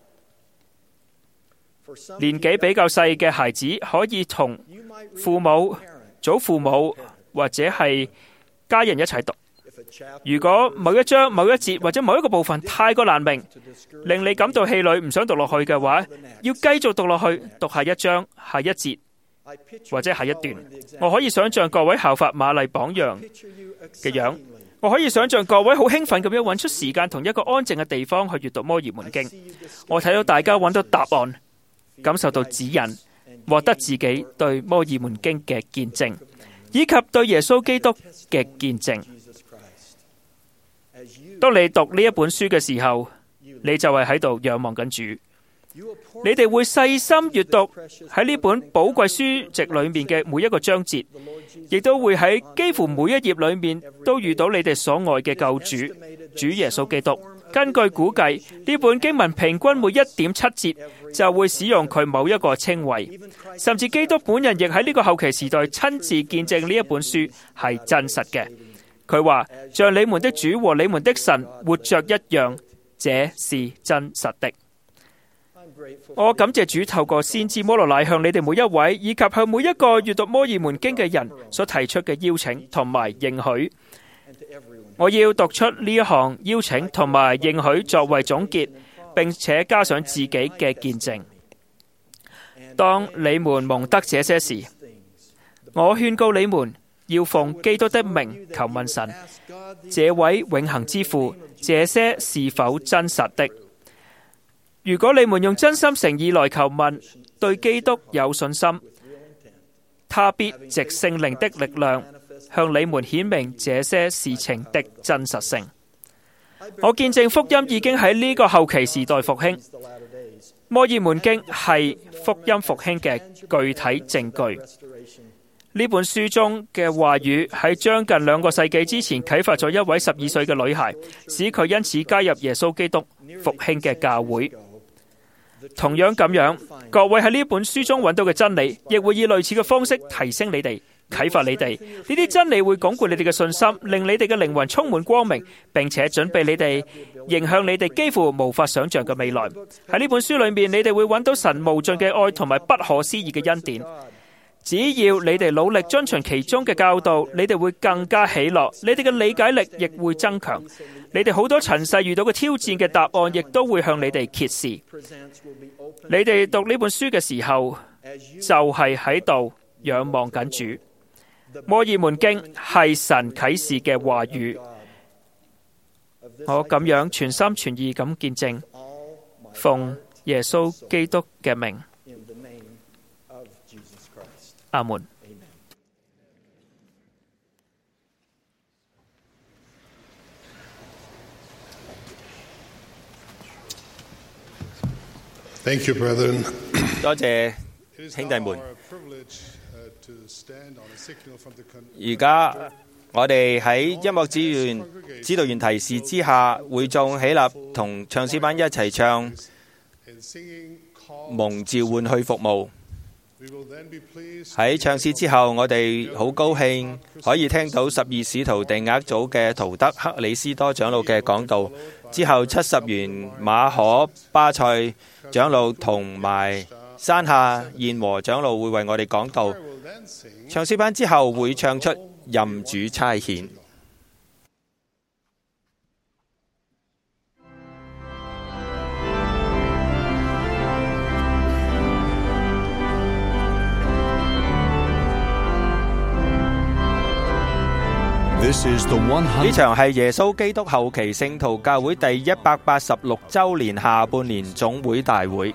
年紀比較細嘅孩子可以同父母、祖父母或者係家人一齊讀。如果某一章、某一節或者某一個部分太過難明，令你感到氣餒唔想讀落去嘅話，要繼續讀落去，讀下一章、下一節或者下一段。我可以想象各位效法瑪麗榜樣嘅樣，我可以想象各位好興奮咁樣揾出時間同一個安靜嘅地方去閱讀摩爾門經。我睇到大家揾到答案，感受到指引，獲得自己對摩爾門經嘅見證，以及對耶穌基督嘅見證。當你讀呢一本書嘅時候，你就係喺度仰望緊主。你哋會細心閱讀喺呢本寶貴書籍裏面嘅每一個章節，亦都會喺幾乎每一頁裏面都遇到你哋所愛嘅救主，主耶穌基督。根據估計，呢本經文平均每1.7節就會使用佢某一個稱謂，甚至基督本人亦喺呢個後期時代親自見證呢一本書係真實嘅。佢話，像你們的主和你們的神活着一樣，這是真實的。我感謝主透過先知摩羅乃向你哋每一位，以及向每一個閱讀摩爾門經嘅人所提出嘅邀請同埋應許。我要讀出呢一項邀請同埋應許作為總結，並且加上自己嘅見證。當你們蒙得這些事，我勸告你們，要奉基督的名求問神，這位永恆之父，這些是否真實的？如果你們用真心誠意來求問，對基督有信心，他必藉聖靈的力量向你們顯明這些事情的真實性。我見證福音已經喺呢個後期時代復興，摩爾門經係福音復興嘅具體證據。呢本書中嘅話語喺將近2個世紀之前啟發咗一位12歲嘅女孩，使佢因此加入耶穌基督復興嘅教會。同樣咁樣，各位喺呢本書中揾到嘅真理，亦會以類似嘅方式提升你哋，啟發你哋。呢啲真理會鞏固你哋嘅信心，令你哋嘅靈魂充滿光明，並且準備你哋迎向你哋幾乎無法想象嘅未來。喺呢本書裏面，你哋會揾到神無盡嘅愛同埋不可思議嘅恩典。只要你哋努力遵循其中嘅教導，你哋會更加喜樂，你哋嘅理解力亦會增強。你哋好多塵世遇到嘅挑戰嘅答案，亦都會向你哋揭示。你哋讀呢本書嘅時候，就係喺度仰望緊主。摩爾門經係神啟示嘅話語。我咁樣全心全意咁見證，奉耶穌基督嘅名。阿門。 Thank you, brethren. 多謝兄弟們。而家我哋喺音樂指導員提示之下，會眾起立同唱詩班一齊唱蒙召喚去服務。喺唱詩之後，我哋好高興可以聽到12使徒定額組嘅圖德克里斯多長老嘅講道。之後70元馬可巴塞長老同埋山下燕和長老會為我哋講道。唱詩班之後會唱出任主差遣。 呢場係耶穌基督後期聖徒教會第186週年下半年總會大會。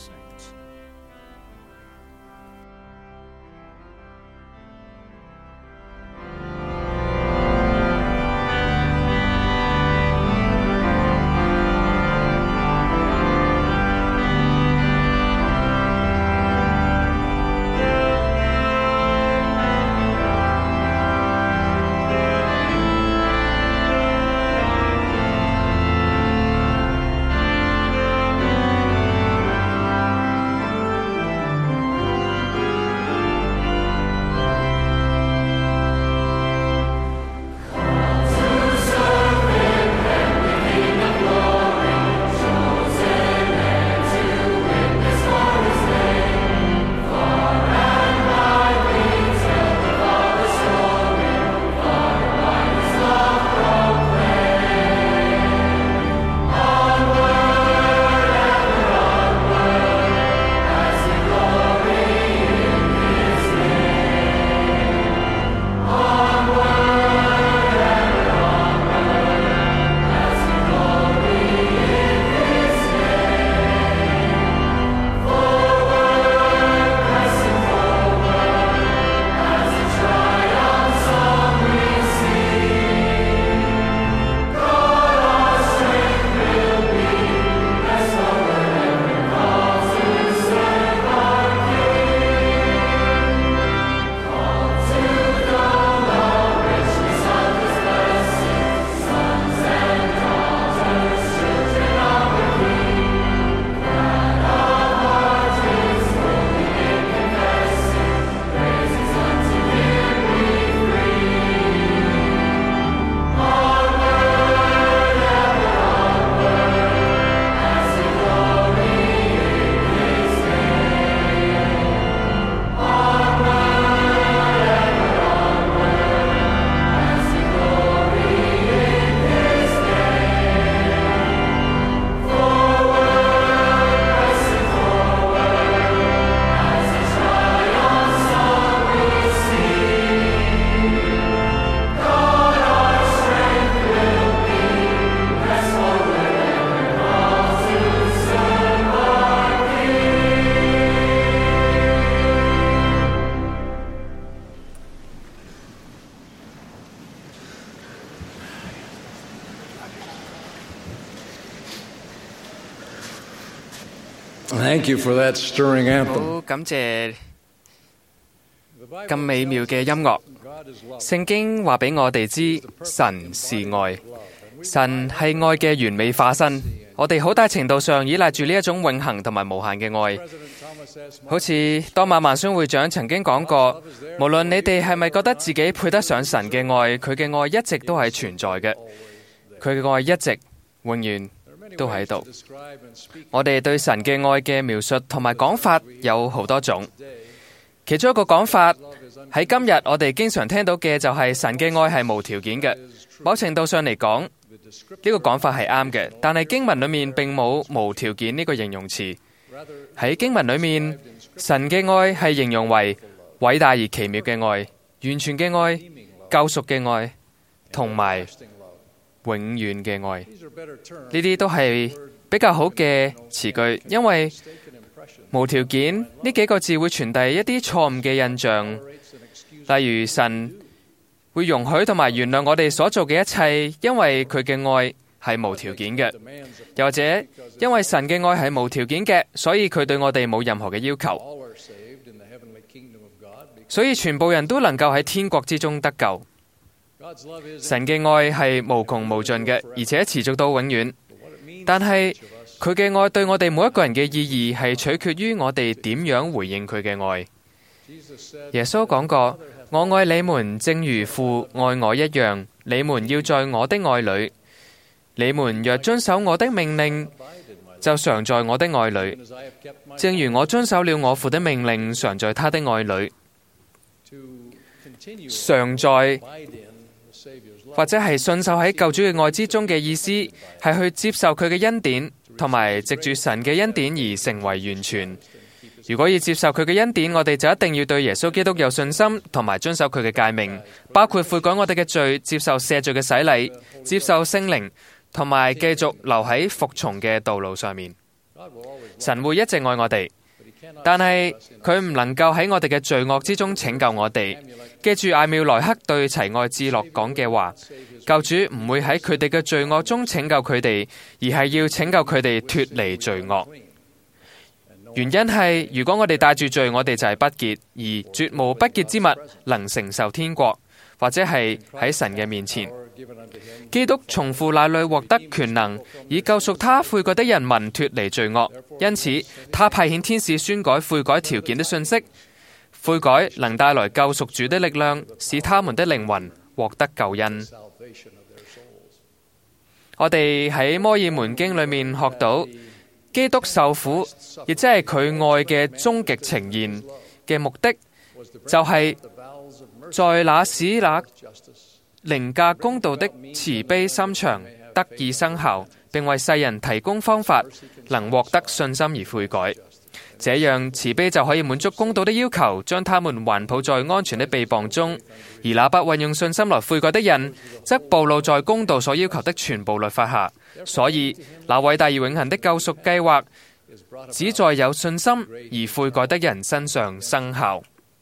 Thank you for that stirring anthem. 好感謝咁美妙嘅音樂。聖經話俾我哋知，神是愛，神係愛嘅完美化身。我哋好大程度上依賴住呢一種永恆同埋無限嘅愛。好似多馬萬宣會長曾經講過，無論你哋係咪覺得自己配得上神嘅愛，佢嘅愛一直都係存在嘅，佢嘅愛一直永遠都喺度。我哋對神嘅愛嘅描述同埋講法有好多種，其中一個講法喺今日我哋經常聽到嘅就係神嘅愛係無條件嘅。某程度上嚟講，呢個講法係啱嘅，但係經文裏面並冇無條件呢個形容詞。喺經文裏面，神嘅愛係形容為偉大而奇妙嘅愛、完全嘅愛、救贖嘅愛同埋永遠嘅愛。呢啲都係比較好嘅詞句，因為無條件呢幾個字會傳遞一啲錯誤嘅印象，例如神會容許同埋原諒我哋所做嘅一切，因為佢嘅愛係無條件嘅，又或者因為神嘅愛係無條件嘅，所以佢對我哋冇任何嘅要求，所以全部人都能夠喺天國之中得救。神嘅愛係無窮無盡嘅，而且持續到永遠。但係佢嘅愛對我哋每一個人嘅意義係取決於我哋點樣回應佢嘅愛。耶穌講過：我愛你們，正如父愛我一樣，你們要在我的愛裏。你們若遵守我的命令，就常在我的愛裏，正如我遵守了我父的命令，常在他的愛裏。常在或者係信守喺救主嘅愛之中嘅意思，係去接受佢嘅恩典，同埋藉住神嘅恩典而成為完全。 如果要接受佢嘅恩典，我哋就一定要對耶穌基督有信心，同埋遵守佢嘅誡命，包括悔改我哋嘅罪，接受赦罪嘅洗禮，接受聖靈，同埋繼續留喺服從嘅道路上面。神會一直愛我哋，但係佢唔能夠喺我哋嘅罪惡之中拯救我哋。記住艾繆萊克對齊愛智樂講嘅話，救主唔會喺佢哋嘅罪惡中拯救佢哋，而係要拯救佢哋脫離罪惡。原因係，如果我哋帶住罪，我哋就係不潔，而絕無不潔之物能承受天國，或者係喺神嘅面前。基督從父那裏獲得權能，以救贖他悔改的人民脫離罪惡。因此，他派遣天使宣改悔改條件的信息。悔改能帶來救贖主的力量，使他們的靈魂獲得救恩。我哋喺摩爾門經裏面學到，基督受苦，亦即係佢愛嘅終極呈現嘅目的，就係在那使那凌駕公道的慈悲心腸得以生效，並為世人提供方法，能獲得信心而悔改。這樣慈悲就可以滿足公道的要求，將他們環抱在安全的臂膀中；而那不運用信心來悔改的人，則暴露在公道所要求的全部律法下。所以，那偉大而永恆的救贖計劃，只在有信心而悔改的人身上生效。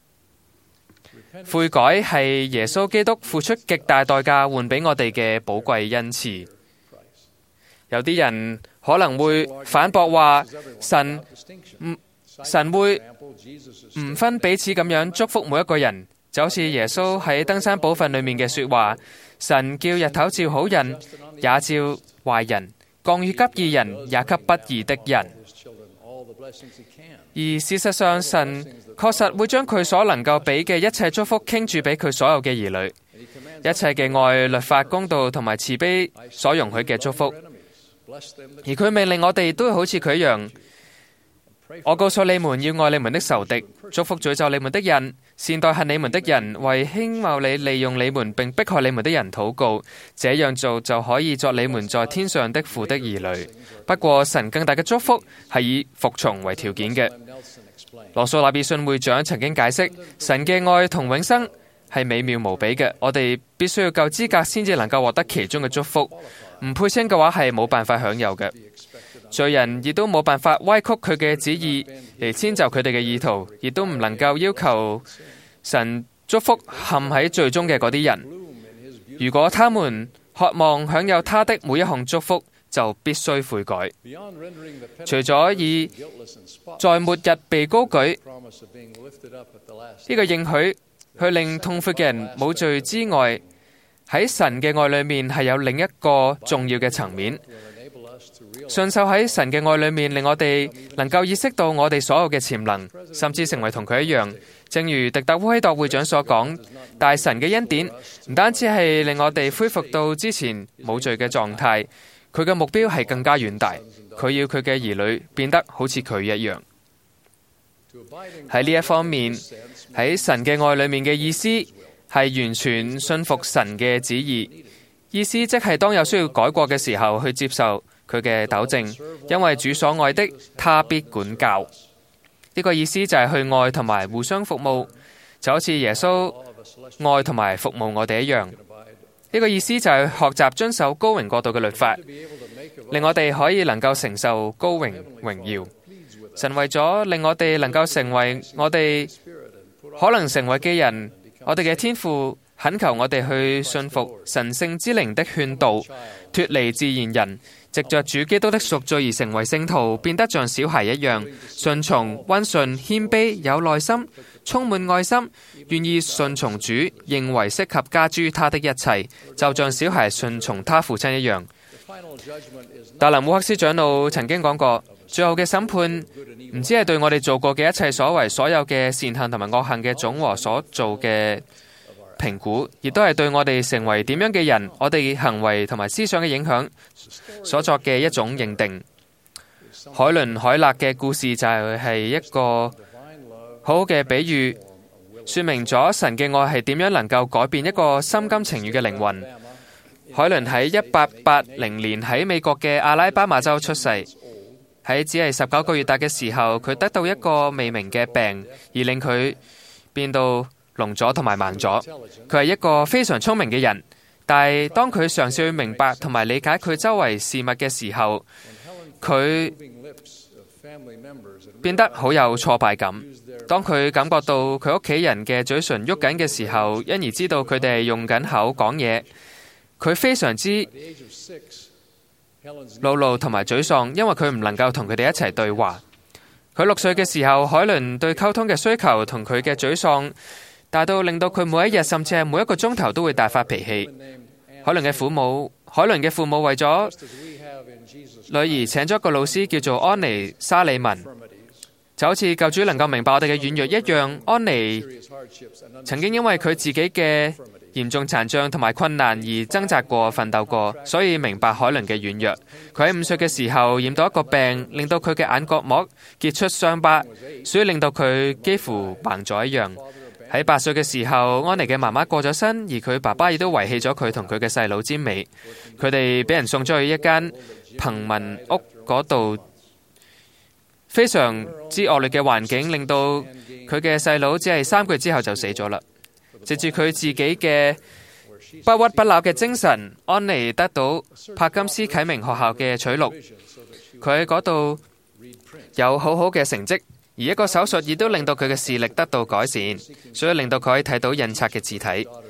悔改係耶穌基督付出極大代價換俾我哋嘅寶貴恩賜。有啲人可能會反駁話，神會唔分彼此咁樣祝福每一個人，就好似耶穌喺登山寶訓裏面嘅說話，神叫日頭照好人，也照壞人，降雨給義人，也給不義的人。而事實上，神確實會將佢所能夠俾嘅一切祝福傾注俾佢所有嘅兒女，一切嘅愛、律法、公道同埋慈悲所容許嘅祝福。而佢命令我哋都好似佢一樣，我告訴你們要愛你們的仇敵，祝福詛咒你們的人，善待恨你們的人，為輕蔑你、利用你們並迫害你們的人禱告。這樣做就可以作你們在天上的父的兒女。不過神更大嘅祝福係以服從為條件嘅。羅素納爾遜會長曾經解釋，神嘅愛同永生係美妙無比嘅，我哋必須要夠資格先至能夠獲得其中嘅祝福，唔配稱嘅話係冇辦法享有嘅。罪人亦都冇辦法歪曲佢嘅旨意嚟遷就佢哋嘅意圖，亦都唔能夠要求神祝福陷喺罪中嘅嗰啲人。如果他們渴望享有他的每一項祝福，就必須悔改。除咗以在末日被高舉呢個應許去令痛悔嘅人冇罪之外，喺神嘅愛裏面係有另一個重要嘅層面。順受喺神嘅愛裏面，令我哋能夠意識到我哋所有嘅潛能，甚至成為同佢一樣。正如迪特烏希鐸會長所講，大神嘅恩典唔單止係令我哋恢復到之前冇罪嘅狀態，佢嘅目標係更加遠大。佢要佢嘅兒女變得好似佢一樣。喺呢一方面，喺神嘅愛裏面嘅意思係完全信服神嘅旨意。意思即係當有需要改過嘅時候，去接受佢嘅糾正，因為主所愛的，他必管教。呢個意思就係去愛同埋互相服務，就好似耶穌愛同埋服務我哋一樣。呢個意思就係學習遵守高榮國度嘅律法，令我哋可以能夠承受高榮榮耀。神為咗令我哋能夠成為我哋可能成為嘅人，我哋嘅天父懇求我哋去信服神聖之靈的勸導，脫離自然人，藉着主基督的贖罪而成為聖徒，變得像小孩一樣，順從、溫順、謙卑、有耐心、充滿愛心，願意順從主，認為適合加諸他的一切，就像小孩順從他父親一樣。達林烏克斯長老曾經講過，最後嘅審判唔止係對我哋做過嘅一切所為、所有嘅善行同埋惡行嘅總和所做嘅評估，亦都係對我哋成為點樣嘅人，我哋行為同埋思想嘅影響所作嘅一種認定。海倫海勒嘅故事就係一個好好嘅比喻，說明咗神嘅愛係點樣能夠改變一個心甘情願嘅靈魂。海倫喺1880年喺美國嘅阿拉巴馬州出世， 喺只係19個月大嘅時候，佢得到一個未明嘅病，而令佢變到聾咗同埋盲咗。佢係一個非常聰明嘅人，但係當佢嘗試去明白同埋理解佢周圍事物嘅時候，佢變得好有挫敗感。當佢感覺到佢屋企人嘅嘴唇喐緊嘅時候，因而知道佢哋係用緊口講嘢，佢非常之惱怒同埋沮喪，因為佢唔能夠同佢哋一齊對話。佢6歲嘅時候，海倫對溝通嘅需求同佢嘅沮喪大到令到佢每一日甚至係每一個鐘頭都會大發脾氣。海倫嘅父母為咗女兒請咗一個老師叫做安妮沙利文，就好似救主能夠明白我哋嘅軟弱一樣。安妮曾經因為佢自己嘅嚴重殘障同埋困難而掙扎過、奮鬥過，所以明白海倫嘅軟弱。佢喺5歲嘅時候染到一個病，令到佢嘅眼角膜結出傷疤，所以令到佢幾乎盲咗一樣。喺8歲嘅時候，安妮嘅媽媽過咗身，而佢爸爸亦都遺棄咗佢同佢嘅細佬之美。佢哋俾人送咗去一間貧民屋嗰度，非常之惡劣嘅環境，令到佢嘅細佬只係3個月之後就死咗啦。藉住佢自己嘅不屈不撓嘅精神，安妮得到柏金斯啟明學校嘅取錄，佢喺嗰度有好好嘅成績，而一個手術亦都令到佢嘅視力得到改善，所以令到佢可以睇到印刷嘅字體。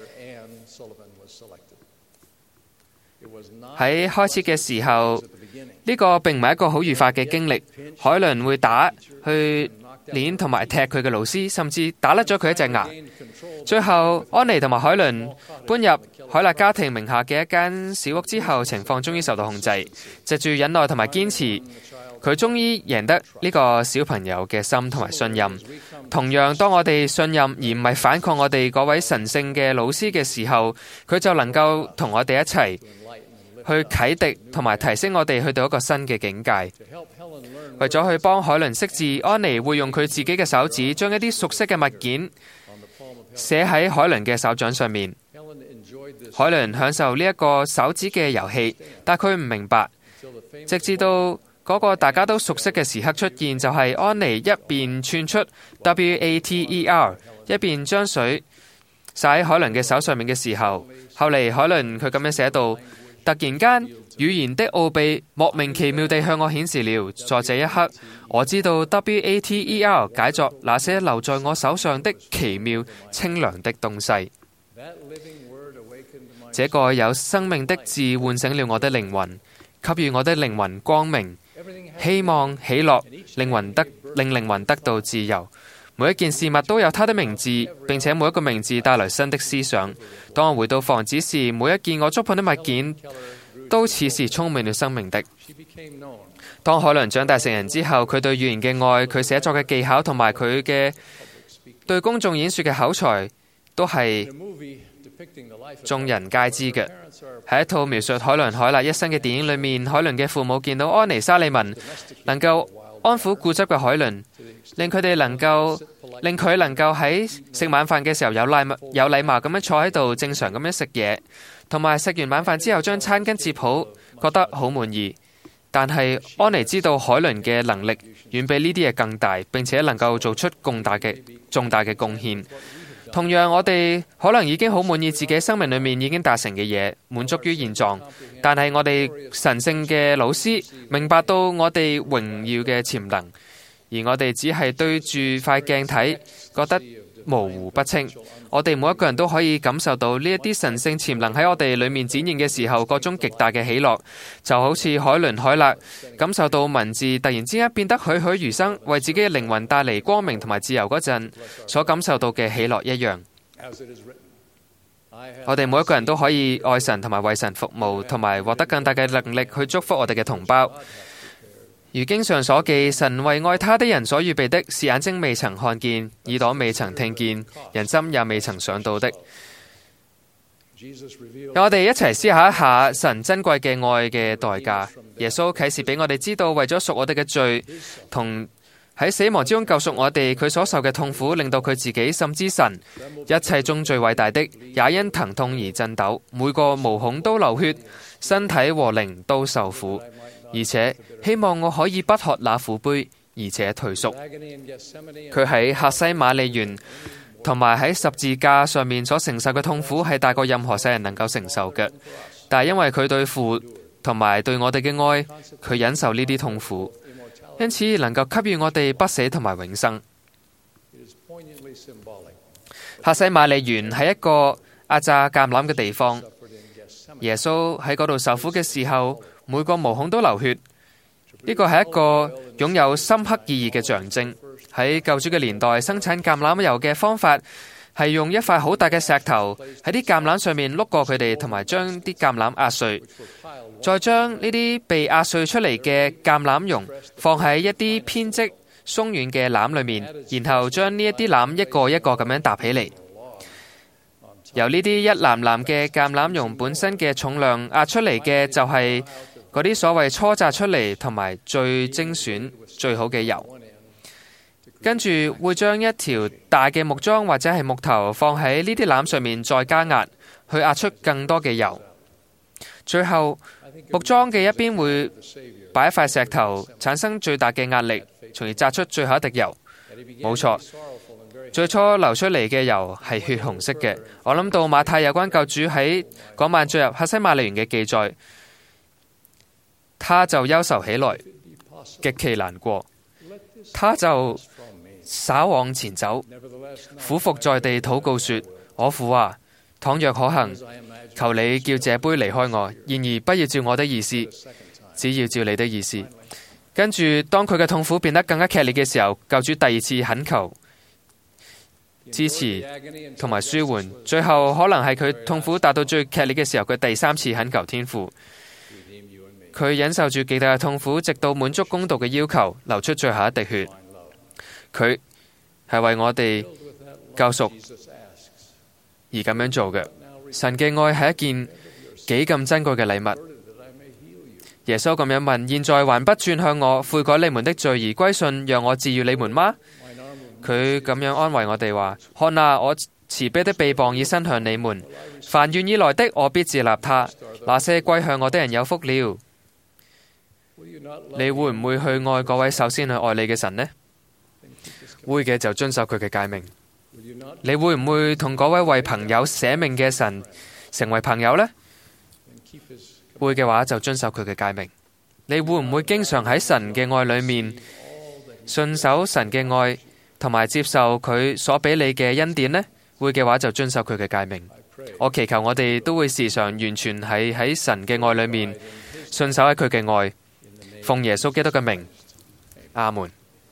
喺開始嘅時候，呢個並唔係一個好愉快嘅經歷。海倫會打、去捏同埋踢佢嘅老師，甚至打甩咗佢一隻牙。最後，安妮同埋海倫搬入海勒家庭名下嘅一間小屋之後，情況終於受到控制。藉住忍耐同埋堅持，佢終於贏得呢個小朋友嘅心同埋信任。同樣，當我哋信任而唔係反抗我哋嗰位神聖嘅老師嘅時候，佢就能夠同我哋一齊去啟迪同埋提升我哋去到一個新嘅境界。為咗去幫海倫識字，安妮會用佢自己嘅手指將一啲熟悉嘅物件寫喺海倫嘅手掌上面。海倫享受呢一個手指嘅遊戲，但佢唔明白，直至到嗰個大家都熟悉嘅時刻出現，就係安妮一邊串出 WATER， 一邊將水灑喺海倫嘅手上面嘅時候，後嚟海倫佢咁樣寫到：突然間，語言的奧秘莫名其妙地向我顯示了，在這一刻，我知道 WATER 解作那些留在我手上的奇妙清涼的東西。這個有生命的字喚醒了我的靈魂，給予我的靈魂光明、希望、喜樂，令靈魂得到自由。每一件事物都有它的名字，並且每一個名字帶來新的思想。當我回到房子時，每一件我觸碰的物件都似是充滿了生命的。當海倫長大成人之後，佢對語言嘅愛、佢寫作嘅技巧同埋佢嘅對公眾演說嘅口才，都係眾人皆知嘅。喺一套描述海倫凱勒一生嘅電影裏面，海倫嘅父母見到安妮沙利文能夠安撫固執嘅海倫，令佢能夠喺食晚飯嘅時候有禮貌咁樣坐喺度正常咁樣食嘢，同埋食完晚飯之後將餐巾摺好，覺得好滿意。但係安妮知道海倫嘅能力遠比呢啲嘢更大，並且能夠做出重大嘅貢獻。同樣，我哋可能已經好滿意自己生命裏面已經達成嘅嘢，滿足於現狀。但係我哋神聖嘅老師明白到我哋榮耀嘅潛能，而我哋只係對住塊鏡睇，覺得模糊不清。我哋每一個人都可以感受到呢一啲神聖潛能喺我哋裏面展現嘅時候，各種極大嘅喜樂，就好似海倫凱勒感受到文字突然之間變得栩栩如生，為自己嘅靈魂帶嚟光明同埋自由嗰陣所感受到嘅喜樂一樣。我哋每一個人都可以愛神同埋為神服務，同埋獲得更大嘅能力去祝福我哋嘅同胞。如經上所記，神為愛他的人所預備的，是眼睛未曾看見，耳朵未曾聽見，人心也未曾想到的。讓我哋一齊思考一下神珍貴嘅愛嘅代價。耶穌啟示俾我哋知道，為咗贖我哋嘅罪，同喺死亡之中救贖我哋，佢所受嘅痛苦，令到佢自己甚至神一切中最偉大的，也因疼痛而震抖，每個毛孔都流血，身體和靈都受苦。 而且希望我可以不喝那苦杯，而且退縮。佢喺客西馬尼園同埋喺十字架上面所承受嘅痛苦係大過任何世人能夠承受嘅，但係因為佢對父同埋對我哋嘅愛，佢忍受呢啲痛苦，因此能夠給予我哋不死同埋永生。客西馬尼園係一個壓榨橄欖嘅地方，耶穌喺嗰度受苦嘅時候，每個毛孔都流血。呢個係一個擁有深刻意義嘅象徵。喺救主嘅年代，生產橄欖油嘅方法係用一塊好大嘅石頭喺啲橄欖上面碌過佢哋，同埋將啲橄欖壓碎，再將呢啲被壓碎出嚟嘅橄欖蓉放喺一啲編織鬆軟嘅籃裏面，然後將呢一啲籃一個一個咁樣搭起嚟。由呢啲一籃籃嘅橄欖蓉本身嘅重量壓出嚟嘅就係嗰啲所謂初榨出嚟同埋最精選最好嘅油。跟住會將一條大嘅木樁或者係木頭放喺呢啲籃上面，再加壓去壓出更多嘅油。最後木樁嘅一邊會擺一塊石頭，產生最大嘅壓力，從而榨出最後一滴油。冇錯，最初流出嚟嘅油係血紅色嘅。我諗到馬太有關救主喺嗰晚進入客西馬尼園嘅記載，他就憂愁起來，極其難過，他就稍往前走，俯伏在地禱告說：我父啊，倘若可行，求你叫這杯離開我，然而不要照我的意思，只要照你的意思。跟住當佢嘅痛苦變得更加劇烈嘅時候，救主第二次懇求支持同埋舒緩，最後可能係佢痛苦達到最劇烈嘅時候，佢第三次懇求天父。佢忍受住極大嘅痛苦，直到滿足公道嘅要求，流出最後一滴血。佢係為我哋救贖而咁樣做嘅。神嘅愛係一件幾咁珍貴嘅禮物。耶穌咁樣問：現在還不轉向我，悔改你們的罪而歸信，讓我治癒你們嗎？佢咁樣安慰我哋話：看啊，我慈悲的臂膀已伸向你們，凡願意來的，我必接納他。那些歸向我的人有福了。你會唔會去愛嗰位首先去愛你嘅神呢？會嘅就遵守佢嘅誡命。你會唔會同嗰位為朋友捨命嘅神成為朋友呢？會嘅話就遵守佢嘅誡命。你會唔會經常喺神嘅愛裏面信守神嘅愛，同埋接受佢所俾你嘅恩典呢？會嘅話就遵守佢嘅誡命。我祈求我哋都會時常完全係喺神嘅愛裏面信守喺佢嘅愛。奉耶穌基督嘅名，阿門。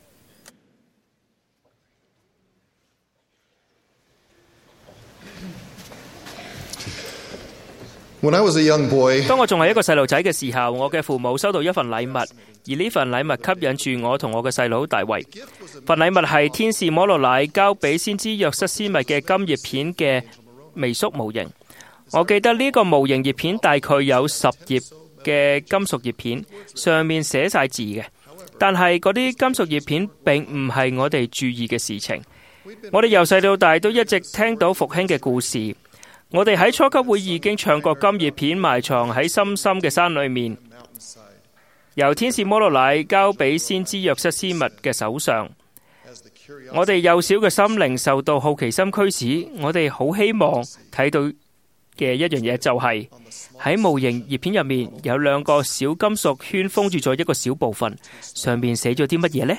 當我仲係一個細路仔嘅時候，我嘅父母收到一份禮物，而呢份禮物吸引住我同我嘅細佬大衛。份禮物係天使摩羅乃交俾先知約瑟斯密嘅金葉片嘅微縮模型。我記得呢個模型葉片大概有10頁嘅金屬葉片，上面寫晒字嘅。但係嗰啲金屬葉片並唔係我哋注意嘅事情。我哋由細到大都一直聽到復興嘅故事。我哋喺初級會已經唱過金葉片埋藏喺深深嘅山裏面，由天使摩羅乃交俾先知約瑟斯密嘅手上。我哋幼小嘅心靈受到好奇心驅使，我哋好希望睇到嘅一樣嘢就係喺模型葉片入面有2個小金屬圈封住咗一個小部分，上面寫咗啲乜嘢呢？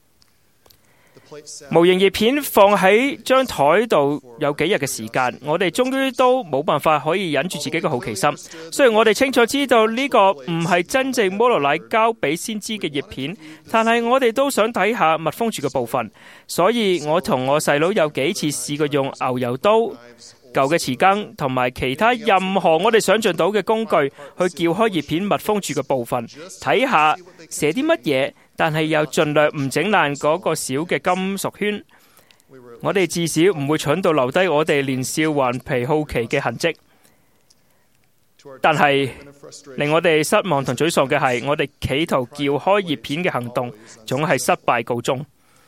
模型葉片放喺張台度有幾日嘅時間，我哋終於都冇辦法可以忍住自己嘅好奇心。雖然我哋清楚知道呢個唔係真正摩羅乃交俾先知嘅葉片，但係我哋都想睇下密封住嘅部分。所以我同我細佬有幾次試過用牛油刀、舊嘅匙羹同埋其他任何我哋想象到嘅工具去撬開葉片密封住嘅部分，睇下寫啲乜嘢，但係又盡量唔整爛嗰個小嘅金屬圈。我哋至少唔會蠢到留低我哋年少頑皮好奇嘅痕跡。但係令我哋失望同沮喪嘅係，我哋企圖撬開葉片嘅行動總係失敗告終。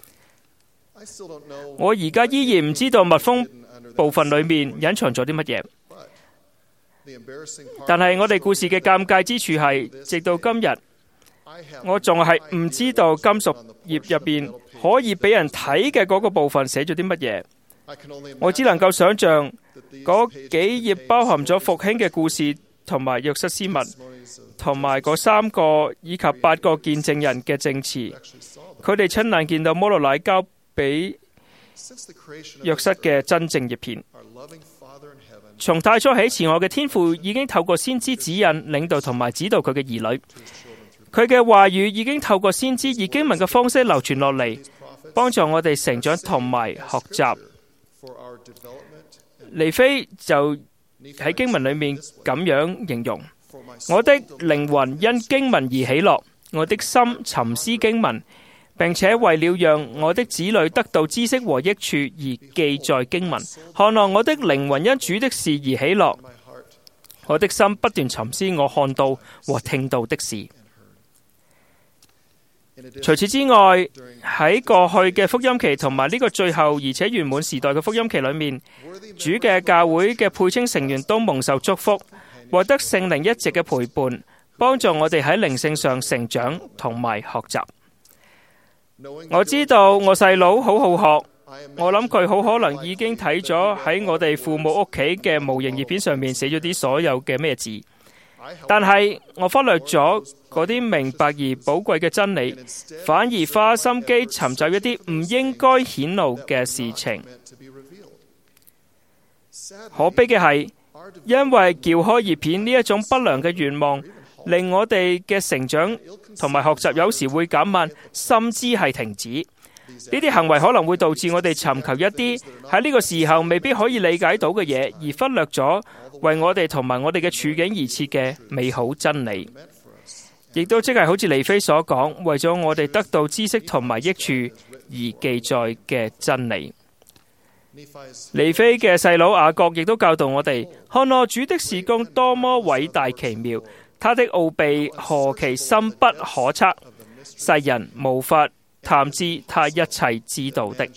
我而家依然唔知道密封部分裏面隱藏咗啲乜嘢。但係我哋故事嘅尷尬之處係，直到今日， 我仲係唔知道金屬頁入邊可以俾人睇嘅嗰個部分寫咗啲乜嘢。我只能夠想像嗰幾頁包含咗復興嘅故事同埋約瑟斯密，同埋嗰3個以及8個見證人嘅證詞。佢哋親眼見到摩羅乃交俾約瑟嘅真正頁片。從太初起，慈愛嘅天父已經透過先知指引、領導同埋指導佢嘅兒女。佢嘅話語已經透過先知以經文嘅方式流傳落嚟，幫助我哋成長同埋學習。尼非就喺經文裏面咁樣形容：我的靈魂因經文而喜樂，我的心沉思經文，並且為了讓我的子女得到知識和益處而記在經文。看來我的靈魂因主的事而喜樂，我的心不斷沉思我看到和聽到的事。除此之外，喺過去嘅福音期同埋呢個最後而且圓滿時代嘅福音期裏面，主嘅教會嘅配稱成員都蒙受祝福，獲得聖靈一直嘅陪伴，幫助我哋喺靈性上成長同埋學習。我知道我細佬好好學，我諗佢好可能已經睇咗喺我哋父母屋企嘅模型頁片上面寫咗啲所有嘅咩字，但係我忽略咗嗰啲明白而寶貴嘅真理，反而花心機尋找一啲唔應該顯露嘅事情。可悲嘅係，因為撬開頁片呢一種不良嘅願望，令我哋嘅成長同埋學習有時會減慢，甚至係停止。呢啲行為可能會導致我哋尋求一啲喺呢個時候未必可以理解到嘅嘢，而忽略咗為我哋同埋我哋嘅處境而設嘅美好真理。亦都即係好似尼非所講，為咗我哋得到知識同埋益處而記載嘅真理。尼非嘅細佬雅各亦都教導我哋，看我主的事工多麼偉大奇妙，他的奧秘何其深不可測，世人無法探知他一切知道的。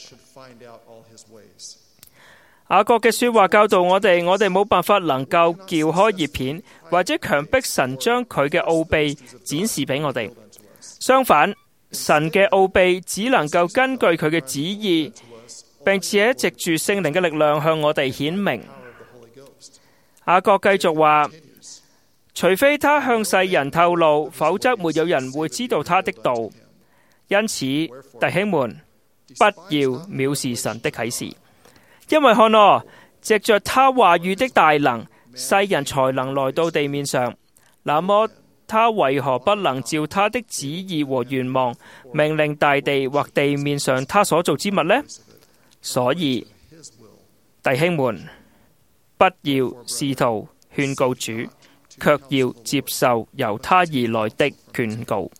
雅各嘅說話教導我哋冇辦法能夠撬開頁片，或者強迫神將佢嘅奧秘展示俾我哋。相反，神嘅奧秘只能夠根據佢嘅旨意，並且藉住聖靈嘅力量向我哋顯明。雅各繼續話，除非他向世人透露，否則沒有人會知道他的道。因此，弟兄們，不要藐視神的啟示。因為看哦，藉着他話語的大能，世人才能來到地面上。那麼他為何不能照他的旨意和願望，命令大地或地面上他所造之物呢？所以，弟兄們，不要試圖勸告主，卻要接受由他而來的勸告。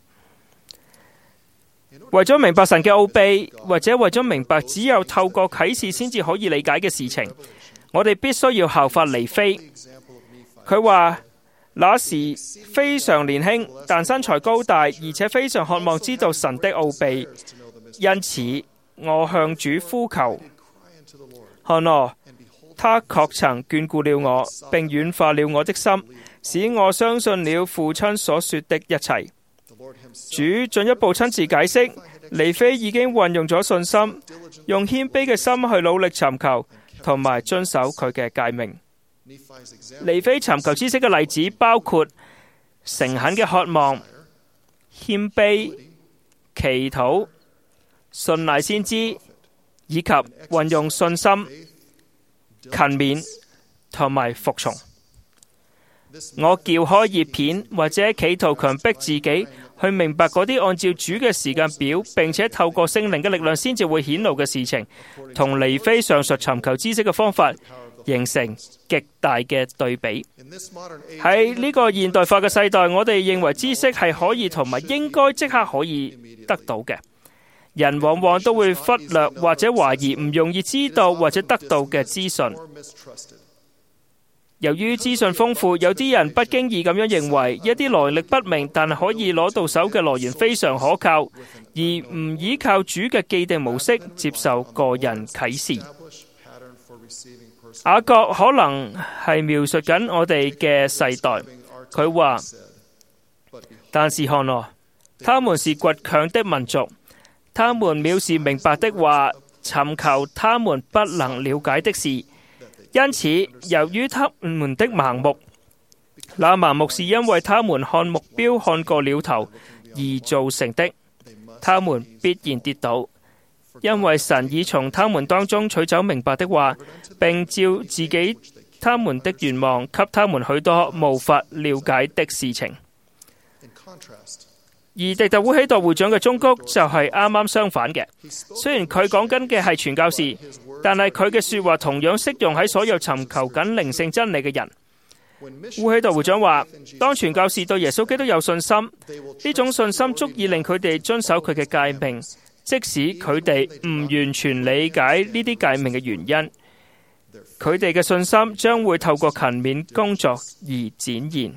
為咗明白神嘅奧秘，或者為咗明白只有透過啟示先至可以理解嘅事情，我哋必須要效法尼非。佢話，那時非常年輕，但身材高大，而且非常渴望知道神的奧秘。因此，我向主呼求，看啊，他確曾眷顧了我，並軟化了我的心，使我相信了父親所說的一切。主進一步親自解釋，尼非已經運用咗信心，用謙卑嘅心去努力尋求同埋遵守佢嘅誡命。尼非尋求知識嘅例子包括誠懇嘅渴望、謙卑、祈禱、信賴先知，以及運用信心、勤勉同埋服從。我撬開頁片，或者企圖強迫自己去明白嗰啲按照主嘅時間表，並且透過聖靈嘅力量先至會顯露嘅事情，同尼非上述尋求知識嘅方法形成極大嘅對比。喺呢個現代化嘅世代，我哋認為知識係可以同埋應該即刻可以得到嘅，人往往都會忽略或者懷疑唔容易知道或者得到嘅資訊。由於資訊豐富，有啲人不經意咁樣認為一啲來歷不明但可以攞到手嘅來源非常可靠，而唔依靠主嘅既定模式接受個人啟示。雅各可能係描述緊我哋嘅世代，佢話：但是看啊， 他們是倔強的民族，他們藐視明白的話，尋求他們不能了解的事。因此，由於他們的盲目，那盲目是因為他們看目標看過了頭而造成的，他們必然跌倒，因為神已從他們當中取走明白的話，並照自己他們的願望給他們許多無法了解的事情。而迪特會希代會長嘅忠告就係啱啱相反嘅。雖然佢講緊嘅係傳教士，但係佢嘅說話同樣適用喺所有尋求緊靈性真理嘅人。會希代會長話，當傳教士對耶穌基督有信心，呢種信心足以令佢哋遵守佢嘅誡命，即使佢哋唔完全理解呢啲誡命嘅原因，佢哋嘅信心將會透過勤勉工作而展現。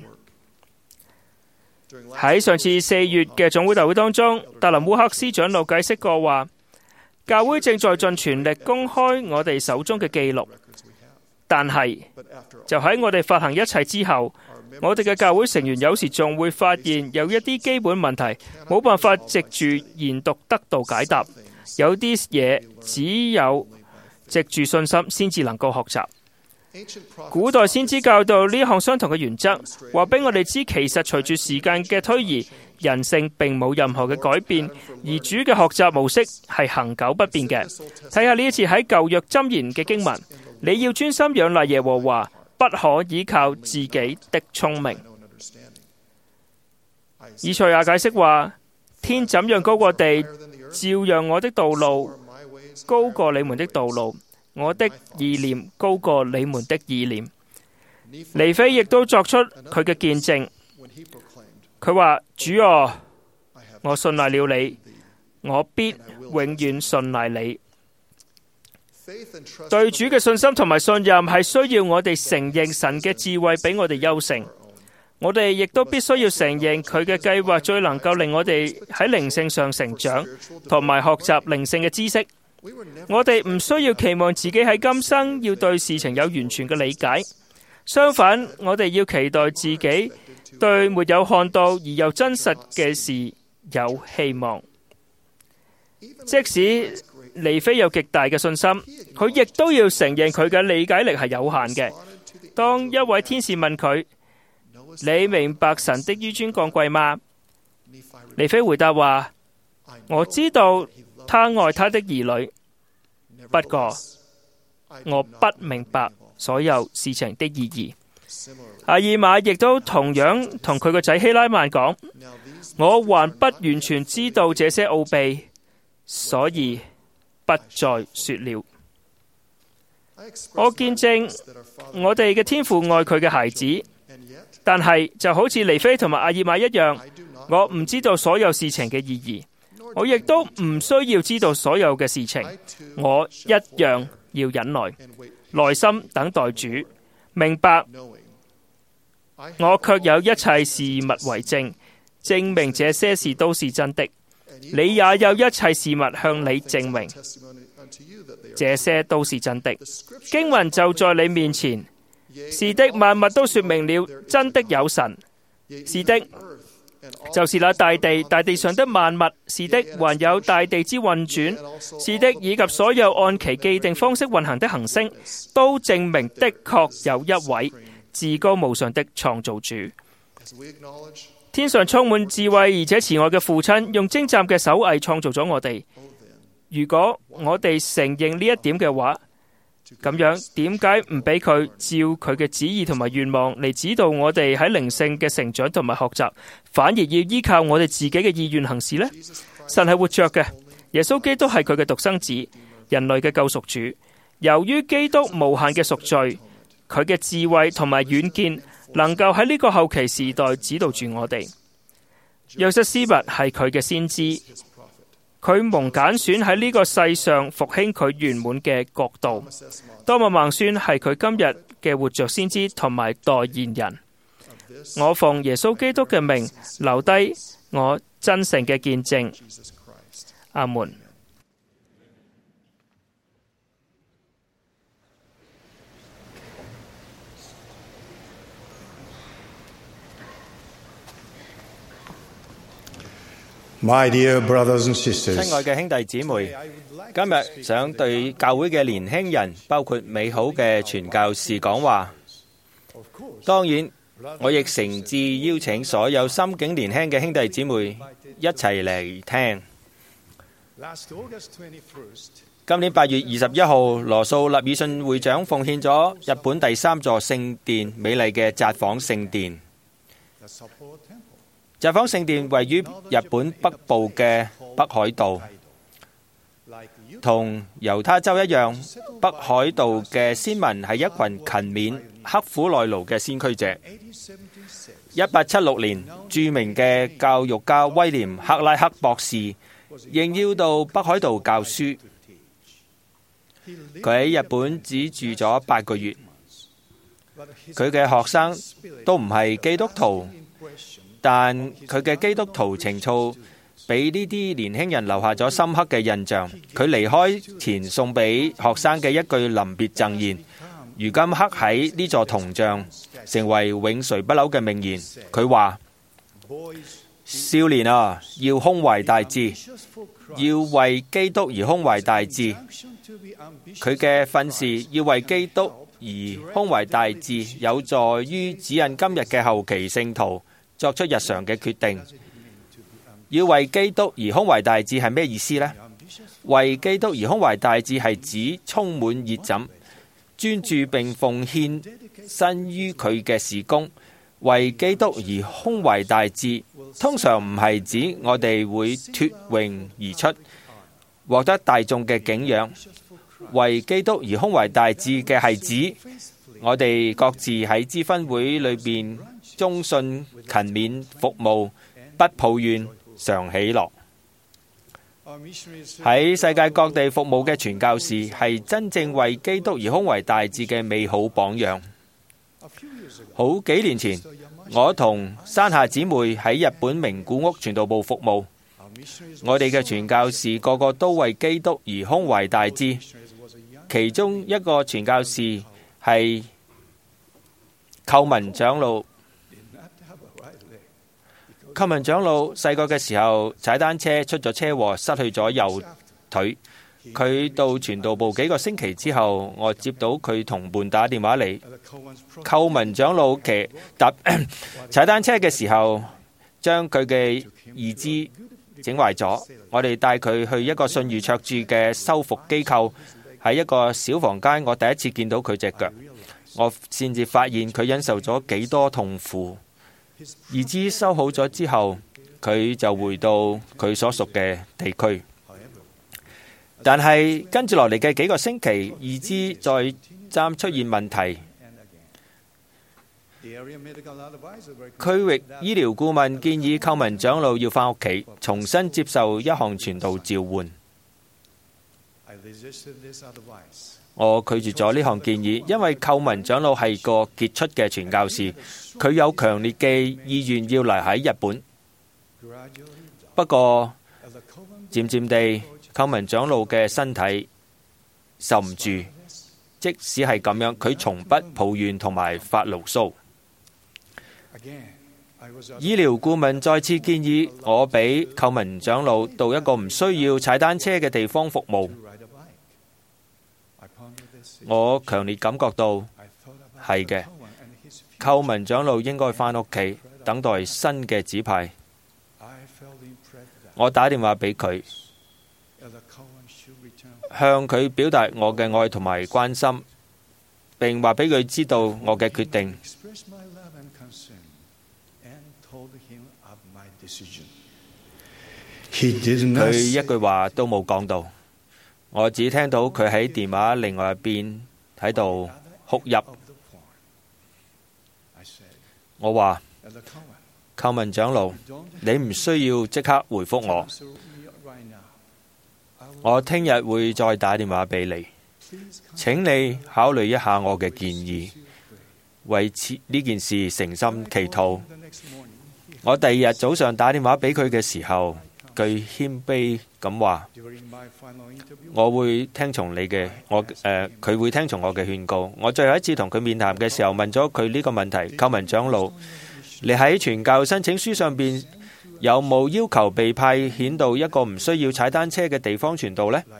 喺上次4月嘅總會大會當中，特林烏克斯長老解釋過話，教會正在盡全力公開我哋手中嘅記錄，但係就喺我哋發行一切之後，我哋嘅教會成員有時仲會發現有一啲基本問題冇辦法藉住研讀得到解答，有啲嘢只有藉住信心先至能夠學習。古代先知教導呢項相同嘅原則，話俾我哋知，其實隨住時間嘅推移，人性並冇任何嘅改變，而主嘅學習模式係恆久不變嘅。睇下呢一次喺舊約箴言嘅經文，你要專心仰賴耶和華，不可依靠自己的聰明。以賽亞解釋話，天怎樣高過地，照樣我的道路高過你們的道路，我的意念高過你們的意念。尼非亦都作出佢嘅見證，佢話，主啊，我信賴了你，我必永遠信賴你。對主嘅信心同埋信任係需要我哋承認神嘅智慧比我哋優勝，我哋亦都必須要承認佢嘅計劃最能夠令我哋喺靈性上成長，同埋學習靈性嘅知識。我哋唔需要期望自己喺今生要對事情有完全嘅理解，相反，我哋要期待自己對沒有看到而又真實嘅事有希望。即使尼非有極大嘅信心，佢亦都要承認佢嘅理解力係有限嘅。當一位天使問佢，你明白神的紆尊降貴嗎？尼非回答話，我知道他愛他的兒女，不過我不明白所有事情的意義。阿爾瑪亦都同樣同佢個仔希拉曼講，我還不完全知道這些奧秘，所以不再說了。我見證我哋嘅天父愛佢嘅孩子，但係就好似尼非同埋阿爾瑪一樣，我唔知道所有事情嘅意義，我亦都唔需要知道所有嘅事情，我一樣要忍耐，耐心等待主，明白我卻有一切事物為證，證明這些事都是真的。你也有一切事物向你證明，這些都是真的。經文就在你面前，是的，萬物都說明了真的有神。是的，就是那大地，大地上的萬物。是的，還有大地之運轉。是的，以及所有按其既定方式運行的行星，都證明的確有一位至高無上的創造主。天上充滿智慧而且慈愛嘅父親，用精湛嘅手藝創造咗我哋。如果我哋承認呢一點嘅話，咁樣點解唔俾佢照佢嘅旨意同埋願望嚟指導我哋喺靈性嘅成長同埋學習，反而要依靠我哋自己嘅意願行事呢？神係活着嘅，耶穌基督係佢嘅獨生子，人類嘅救贖主。由於基督無限嘅贖罪，佢嘅智慧同埋遠見能夠喺呢個後期時代指導住我哋。約瑟斯密係佢嘅先知，佢蒙揀選喺呢個世上復興佢圓滿嘅國度。多默孟孫係佢今日嘅活着先知同埋代言人。我奉耶穌基督嘅名留低我真誠嘅見證。阿門。 My dear brothers and sisters, 親愛嘅兄弟姊妹，今日想對教會嘅年輕人，包括美好嘅傳教士講話。當然，我亦誠摯邀請所有心境年輕嘅兄弟姊妹一齊嚟聽。今年8月21號，羅素納爾遜會長奉獻咗日本第3座聖殿——美麗嘅札幌聖殿。札幌聖殿位於日本北部嘅北海道，同猶他州一樣，北海道嘅先民係一群勤勉、刻苦耐勞嘅先驅者。1876年，著名嘅教育家威廉克拉克博士應邀到北海道教書。佢喺日本只住咗8個月，佢嘅學生都唔係基督徒，但佢嘅基督徒情操俾呢啲年輕人留下咗深刻嘅印象。佢離開前送俾學生嘅一句臨別贈言，如今刻喺呢座銅像，成為永垂不朽嘅名言。佢話：少年啊，要胸懷大志，要為基督而胸懷大志。佢嘅訓示要為基督而胸懷大志，有助於指引今日嘅後期聖徒作出日常嘅決定。要為基督而胸懷大志係咩意思呢？為基督而胸懷大志係指充滿熱忱、專注並奉獻身於佢嘅事工。為基督而胸懷大志，通常唔係指我哋會脫穎而出，獲得大眾嘅敬仰。為基督而胸懷大志嘅係指我哋各自喺支分會裏邊忠信勤勉服務，不抱怨，常喜樂。喺世界各地服務嘅傳教士係真正為基督而胸懷大志嘅美好榜樣。好幾年前，我同山下姊妹喺日本名古屋傳道部服務。我哋嘅傳教士個個都為基督而胸懷大志。其中一個傳教士係寇文長老。寇文長老細個嘅時候踩單車出咗車禍，失去咗右腿。佢到傳道部幾個星期之後，我接到佢同伴打電話嚟。寇文長老踩單車嘅時候，將佢嘅義肢整壞咗。我哋帶佢去一個信譽卓著嘅修復機構。喺一個小房間，我第一次見到佢隻腳，我先至發現佢忍受咗幾多痛苦。義肢修好咗之後，佢就回到佢所屬嘅地區。但係跟住落嚟嘅幾個星期，義肢再三出現問題。區域醫療顧問建議寇文長老要返屋企，重新接受一項傳道召喚。我拒絕咗呢項建議，因為寇文長老係個傑出嘅傳教士，佢有強烈嘅意願要嚟喺日本。不過漸漸地，寇文長老嘅身體受唔住，即使係咁樣，佢從不抱怨同埋發牢騷。醫療顧問再次建議我俾寇文長老到一個唔需要踩單車嘅地方服務。我強烈感覺到係嘅，寇文長老應該返屋企等待新嘅指派。我打電話俾佢，向佢表達我嘅愛同埋關心，並話俾佢知道我嘅決定。佢一句話都冇講到，我只聽到佢喺電話另外一邊喺度哭泣。我話：寇文長老，你唔需要即刻回覆我，我聽日會再打電話俾你。請你考慮一下我嘅建議，為呢件事誠心祈禱。我第二日早上打電話俾佢嘅時候，佢謙卑咁話：我會聽從你嘅，佢會聽從我嘅勸告。我最後一次同佢面談嘅時候，問咗佢呢個問題：寇文長老，你喺傳教申請書上邊有冇要求被派遣到一個唔需要踩單車嘅地方傳道呢？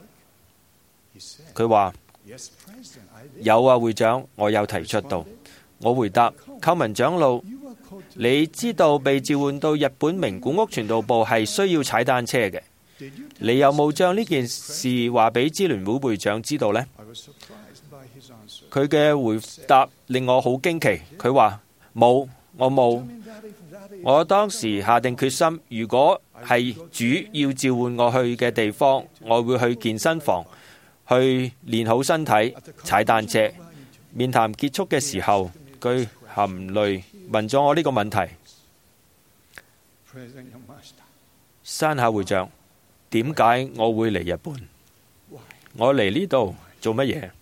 佢話：有啊，會長，我有提出到。我回答：寇文長老，你知道被召喚到日本名古屋傳道部係需要踩單車嘅，你有冇將呢件事話俾支聯會會長知道呢？佢嘅回答令我好驚奇。佢話：冇，我冇。我當時下定決心，如果係主要召喚我去嘅地方，我會去健身房去練好身體，踩單車。面談結束嘅時候，佢含淚問咗我呢個問題：山下會長，點解我會嚟日本？我嚟呢度做乜嘢？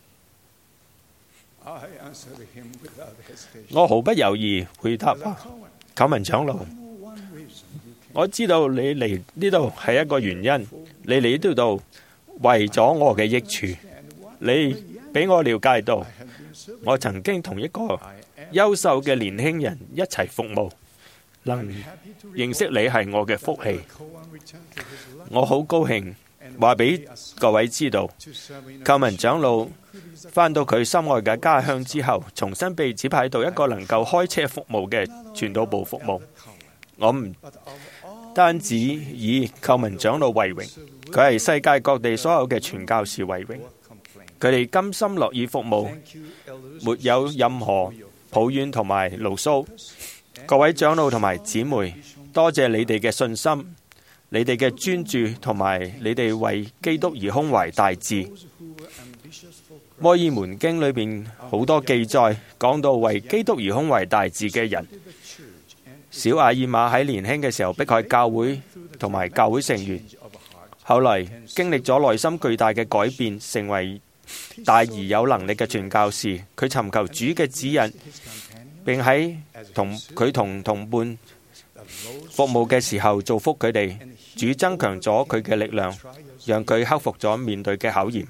我毫不猶豫回答：寇文長老，我知道你嚟呢度係一個原因，你嚟呢度為咗我嘅益處。你俾我了解到，我曾經同一個優秀嘅年輕人一齊服務，能認識你係我嘅福氣。我好高興話俾各位知道，寇文長老返到佢心愛嘅家鄉之後，重新被指派到一個能夠開車服務嘅傳道部服務。我唔單止以寇文長老為榮，佢係世界各地所有嘅傳教士為榮。佢哋甘心樂意服務，沒有任何抱怨同埋牢騷。各位長老同埋姊妹，多謝你哋嘅信心，你哋嘅專注同埋你哋為基督而胸懷大志。摩爾門經裏邊好多記載，講到為基督而胸懷大志嘅人。小阿爾瑪喺年輕嘅時候迫害教會同埋教會成員，後嚟經歷咗內心巨大嘅改變，成為大而有能力嘅傳教士。佢尋求主嘅指引，並喺同同伴服務嘅時候造福佢哋。主增強咗佢嘅力量，讓佢克服咗面對嘅考驗。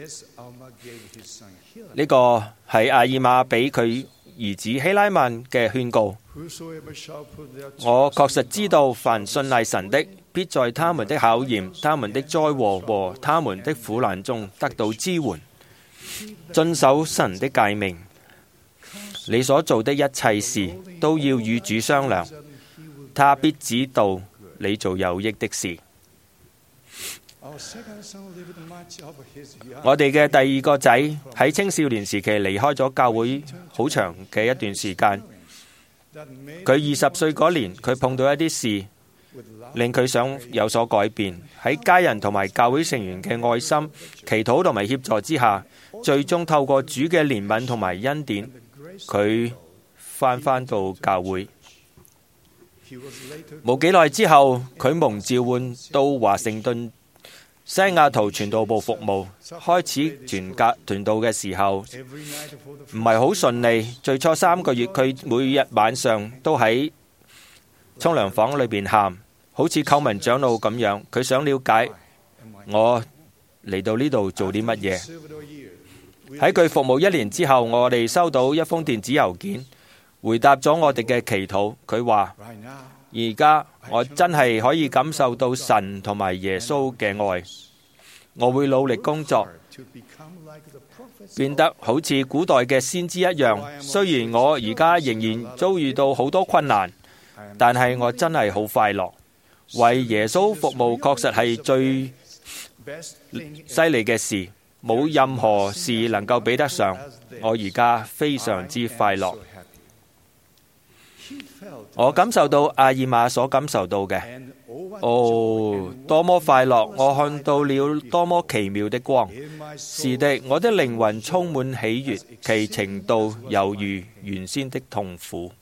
呢個係阿爾瑪俾佢兒子希拉曼嘅勸告。我確實知道，凡信賴神的，必在他們的考驗、他們的災禍和他們的苦難中得到支援。遵守神的誡命，你所做的一切事都要與主商量，他必指導你做有益的事。我哋嘅第二個仔喺青少年時期離開咗教會好長嘅一段時間。佢20歲嗰年，佢碰到一啲事，令佢想有所改變。喺家人同埋教會成員嘅愛心、祈禱同埋協助之下，最終透過主嘅憐憫同埋恩典，佢返到教會。冇幾耐之後，佢蒙召喚到華盛頓西雅圖傳道部服務。開始傳道嘅時候唔係好順利。最初3個月，佢每日晚上都喺沖涼房裏邊喊，好似寇文長老咁樣。佢想了解我嚟到呢度做啲乜嘢。喺佢服務1年之後，我哋收到一封電子郵件，回答咗我哋嘅祈禱。佢話：而家我真係可以感受到神同埋耶穌嘅愛。我會努力工作，變得好似古代嘅先知一樣。雖然我而家仍然遭遇到好多困難，但係我真係好快樂。為耶穌服務確實係最犀利嘅事，冇任何事能夠比得上。我而家非常之快樂。我感受到阿爾瑪所感受到嘅，多麼快樂！我看到了多麼奇妙的光。是的，我的靈魂充滿喜悅，其程度猶如原先的痛苦。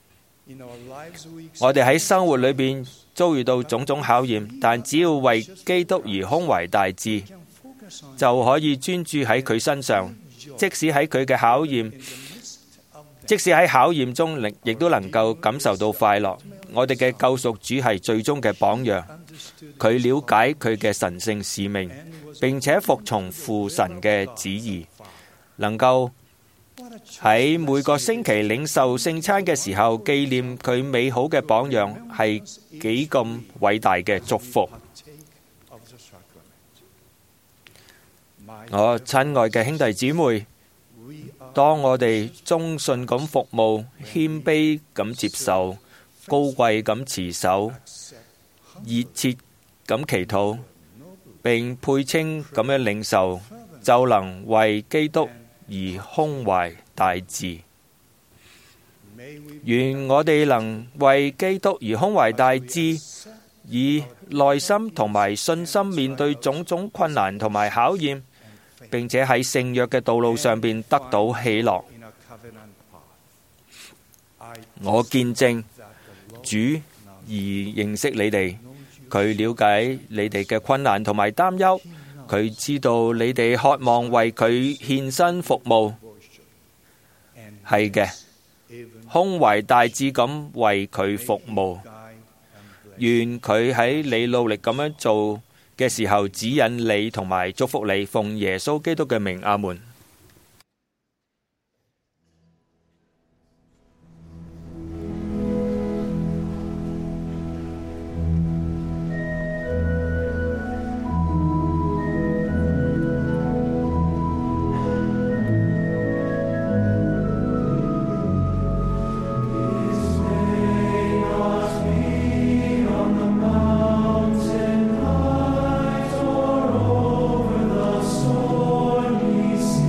我哋喺生活裏邊遭遇到種種考驗，但只要為基督而胸懷大志，就可以專注喺佢身上。即使喺佢嘅考驗，即使喺考驗中，亦都能夠感受到快樂。我哋嘅救贖主係最終嘅榜樣，佢了解佢嘅神聖使命，並且服從父神嘅旨意，能夠喺每個星期領受聖餐嘅時候，紀念佢美好嘅榜樣，係幾咁偉大嘅祝福。我親愛嘅兄弟姊妹，當我哋忠信咁服務、謙卑咁接受、高貴咁持守、熱切咁祈禱，並配稱咁樣領受，就能為基督而胸懷大志。願我哋能為基督而胸懷大志，以耐心同埋信心面對種種困難同埋考驗，並且喺聖約嘅道路上邊得到喜樂。我見證主而認識你哋，佢了解你哋嘅困難同埋擔憂，佢知道你哋渴望為佢獻身服務。係嘅，胸懷大志咁為佢服務。願佢喺你努力咁樣做嘅時候指引你同埋祝福你，奉耶穌基督嘅名，阿門。 Stormy sea.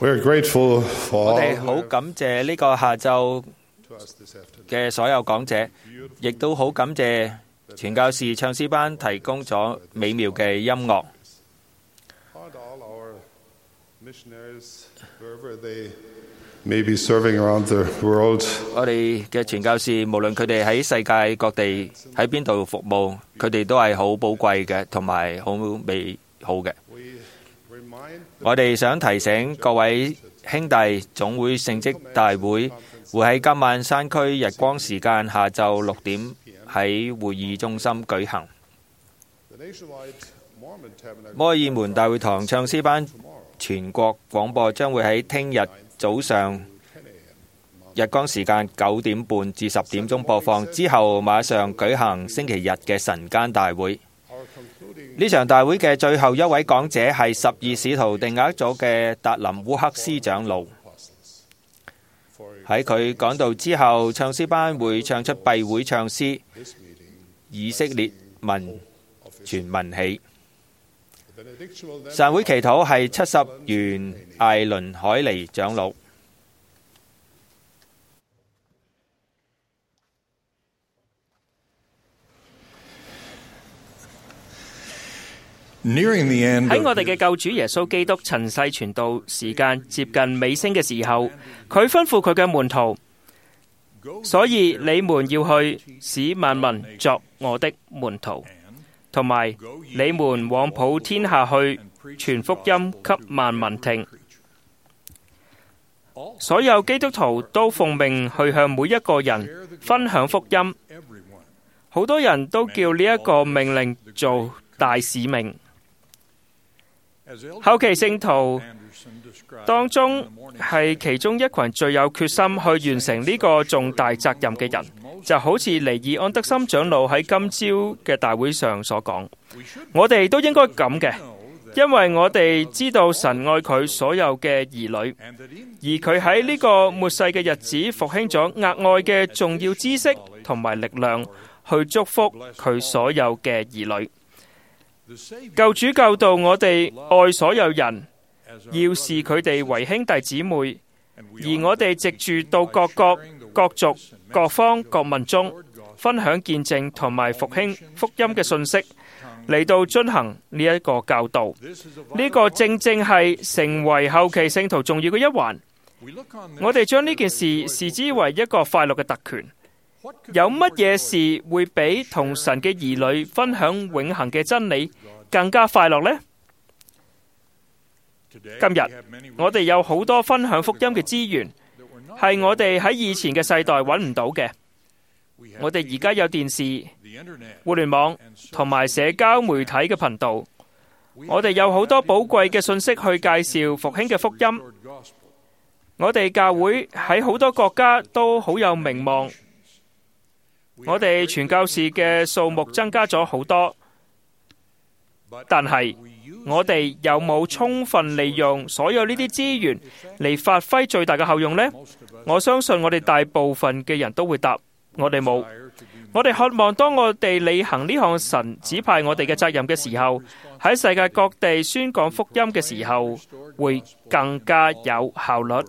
We're grateful for 我 all 哋好感謝呢個下晝 to us this afternoon. 嘅所有講者，亦都好感謝傳教士唱詩班提供咗美妙嘅音樂。 And all our missionaries, wherever they may be serving around the world, 我哋嘅傳教士，無論佢哋喺世界各地喺邊度服務，佢哋都係好寶貴嘅，同埋好美好嘅。 we remind 我哋想提醒各位兄弟，總會聖職大會會喺今晚山區日光時間下晝6點喺會議中心舉行。 the nationwide Mormon Tabernacle 摩爾門大會堂唱詩班全國廣播將會喺聽日早上日光時間9點半至10點鐘播放，之後馬上舉行星期日嘅晨間大會。呢場大會嘅最後一位講者係12使徒定額組嘅達林烏克斯長老。喺佢講道之後，唱詩班會唱出閉會唱詩，以色列民全民起。 散會祈禱係70元艾倫海尼長老。 nearing the end 喺 of 我哋嘅救主耶穌基督塵世傳道時間接近尾聲嘅時候，佢吩咐佢嘅門徒，所以你們要去使萬民作我的門徒，同埋你們往普天下去傳福音給萬民聽。所有基督徒都奉命去向每一個人分享福音。好多人都叫呢一個命令做大使命。後期聖徒當中係其中一群最有決心去完成呢個重大責任嘅人，就好似尼爾安德森長老喺今朝嘅大會上所講，我哋都應該咁嘅，因為我哋知道神愛佢所有嘅兒女，而佢喺呢個末世嘅日子復興咗額外嘅重要知識同埋力量去祝福佢所有嘅兒女。救主教導我哋愛所有人，要視佢哋為兄弟姊妹，而我哋藉住到各國、各族、各方、各民中分享見證同埋復興福音嘅信息，嚟到遵行呢一個教導。呢個正正係成為後期聖徒重要嘅一環。我哋將呢件事視之為一個快樂嘅特權。有乜嘢事會比同神嘅兒女分享永恆嘅真理更加快樂呢？今日我哋有好多分享福音嘅資源，係我哋喺以前嘅世代揾唔到嘅。我哋而家有電視、互聯網同埋社交媒體嘅頻道，我哋有好多寶貴嘅信息去介紹復興嘅福音。我哋教會喺好多國家都好有名望。我哋傳教士嘅數目增加咗好多，但係我哋有冇充分利用所有呢啲資源嚟發揮最大嘅效用呢？我相信我哋大部分嘅人都會答，我哋冇。我哋渴望當我哋履行呢項神指派我哋嘅責任嘅時候，喺世界各地宣講福音嘅時候，會更加有效率。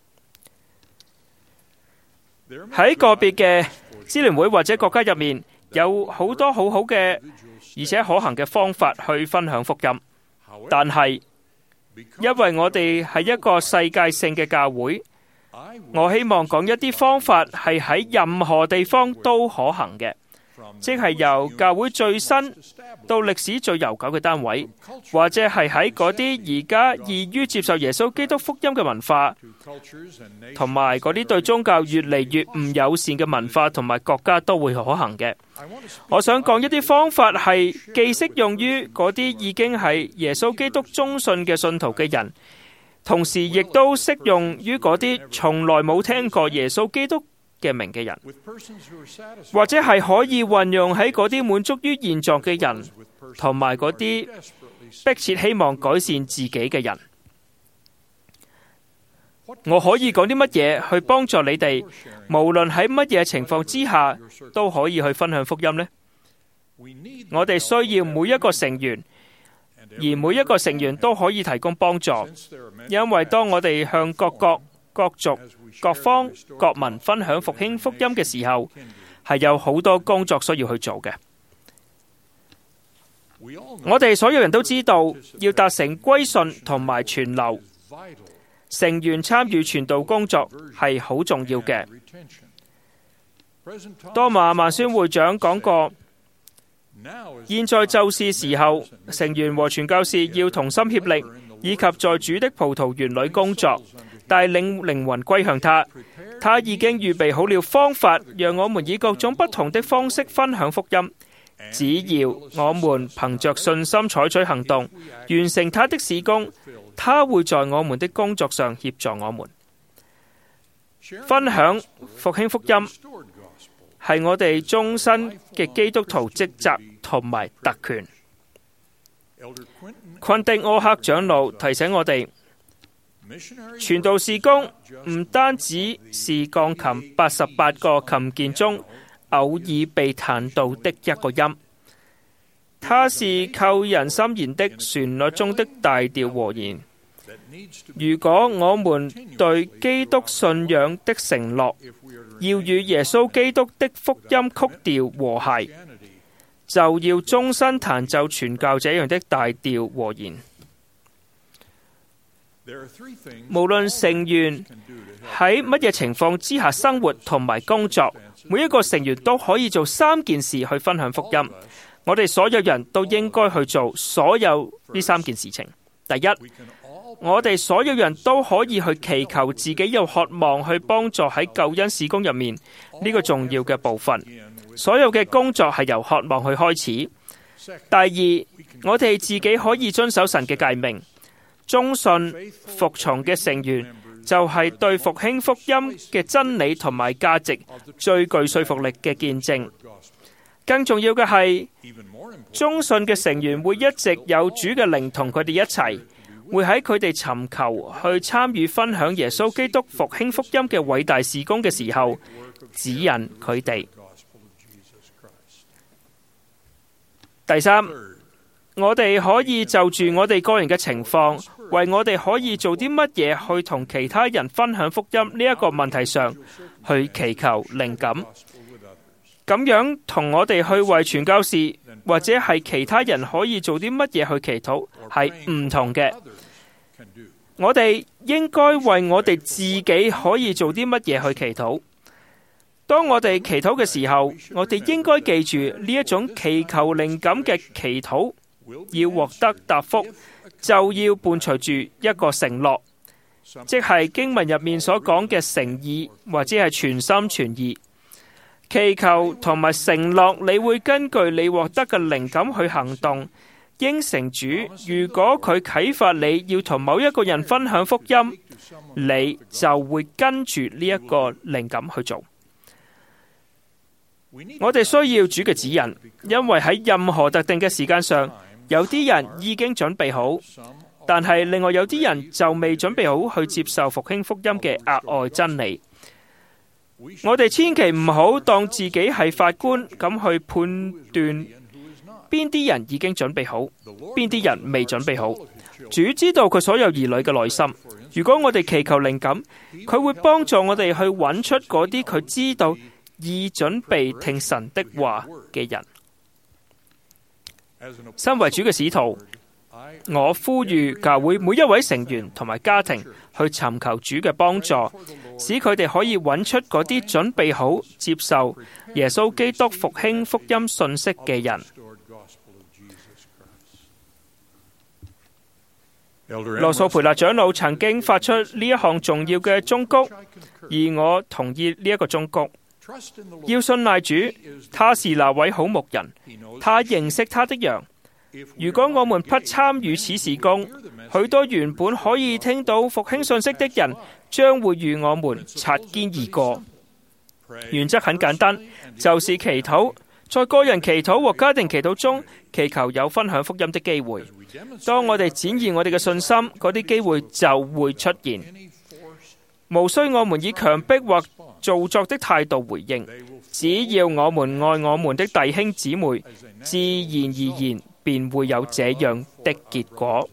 喺個別嘅支聯會或者國家入面，有好多好好嘅而且可行嘅方法去分享福音，但係因為我哋係一個世界性嘅教會，我希望講一啲方法係喺任何地方都可行嘅，即係由教會最新到歷史最悠久嘅單位，或者係喺嗰啲而家易於接受耶穌基督福音嘅文化，同埋嗰啲對宗教越嚟越唔友善嘅文化同埋國家都會可行嘅。我想講一啲方法係既適用於嗰啲已經係耶穌基督忠信嘅信徒嘅人，同時亦都適用於嗰啲從來冇聽過耶穌基督嘅名嘅人，或者係可以運用喺嗰啲滿足於現狀嘅人，同埋嗰啲迫切希望改善自己嘅人。我可以講啲乜嘢去幫助你哋，無論喺乜嘢情況之下都可以去分享福音呢？我哋需要每一個成員而每一個成員都可以提供幫助，因為當我哋向各國、各族、各方、各民分享復興福音嘅時候，係有好多工作需要去做嘅。我哋所有人都知道，要達成歸信同埋傳流，成員參與傳道工作係好重要嘅。多馬曼宣會長講過，現在就是時候，成員和傳教士要同心協力，以及在主的葡萄園裏工作，帶領靈魂歸向他。他已經預備好了方法，讓我們以各種不同的方式分享福音。只要我們憑着信心採取行動，完成他的事工，他會在我們的工作上協助我們。分享復興福音係我哋終身嘅基督徒職責同埋特權。昆迪奧克長老提醒我哋，傳道事工唔單止是鋼琴88個琴鍵中偶爾被彈到的一個音，它是扣人心弦的旋律中的大調和弦。如果我們對基督信仰的承諾要與耶穌基督的福音曲調和諧，就要終身彈奏傳教這樣的大調和弦。無論成員喺乜嘢情況之下生活同埋工作，每一個成員都可以做3件事去分享福音。我哋所有人都應該去做所有呢3件事情。第一，我哋所有人都可以去祈求自己有渴望去幫助喺救恩事工入面呢個重要嘅部分。所有嘅工作係由渴望去開始。第二，我哋自己可以遵守神嘅誡命。忠信服從嘅成員就係對復興福音嘅真理同埋價值最具說服力嘅見證。更重要嘅係，忠信嘅成員會一直有主嘅靈同佢哋一齊，會喺佢哋尋求去參與分享耶穌基督復興福音嘅偉大事工嘅時候，指引佢哋。第三，我哋可以就住我哋個人嘅情況，為我哋可以做啲乜嘢去同其他人分享福音呢一個問題上去祈求靈感。咁樣同我哋去為傳教士或者係其他人可以做啲乜嘢去祈禱係唔同嘅。我哋應該為我哋自己可以做啲乜嘢去祈禱。當我哋祈禱嘅時候，我哋應該記住呢一種祈求靈感嘅祈禱，要獲得答覆，就要伴隨住一個承諾，即係經文入面所講嘅誠意或者係全心全意。祈求同埋承諾，你會根據你獲得嘅靈感去行動。應承主，如果佢啟發你要同某一個人分享福音，你就會跟住呢一個靈感去做。我哋需要主嘅指引，因為喺任何特定嘅時間上，有啲人已經準備好，但係另外有啲人就未準備好去接受復興福音嘅額外真理。我哋千祈唔好當自己係法官咁去判斷邊啲人已經準備好，邊啲人未準備好。主知道佢所有兒女嘅內心。如果我哋祈求靈感，佢會幫助我哋去揾出嗰啲佢知道已準備聽神的話嘅人。身為主嘅使徒，我呼籲教會每一位成員同埋家庭去尋求主嘅幫助，使佢哋可以揾出嗰啲準備好接受耶穌基督復興福音信息嘅人。羅素培勒長老曾經發出呢一項重要嘅忠告，而我同意呢一個忠告。要信賴主，他是那位好牧人，他認識他的羊。如果我們不參與此事工，許多原本可以聽到復興信息的人將會與我們擦肩而過。原則很簡單，就是祈禱，在個人祈禱和家庭祈禱中祈求有分享福音的機會。當我哋展現我哋嘅信心，嗰啲機會就會出現。無需我們以強迫或造作的態度回應，只要我們愛我們的弟兄姊妹，自然而然便會有這樣的結果。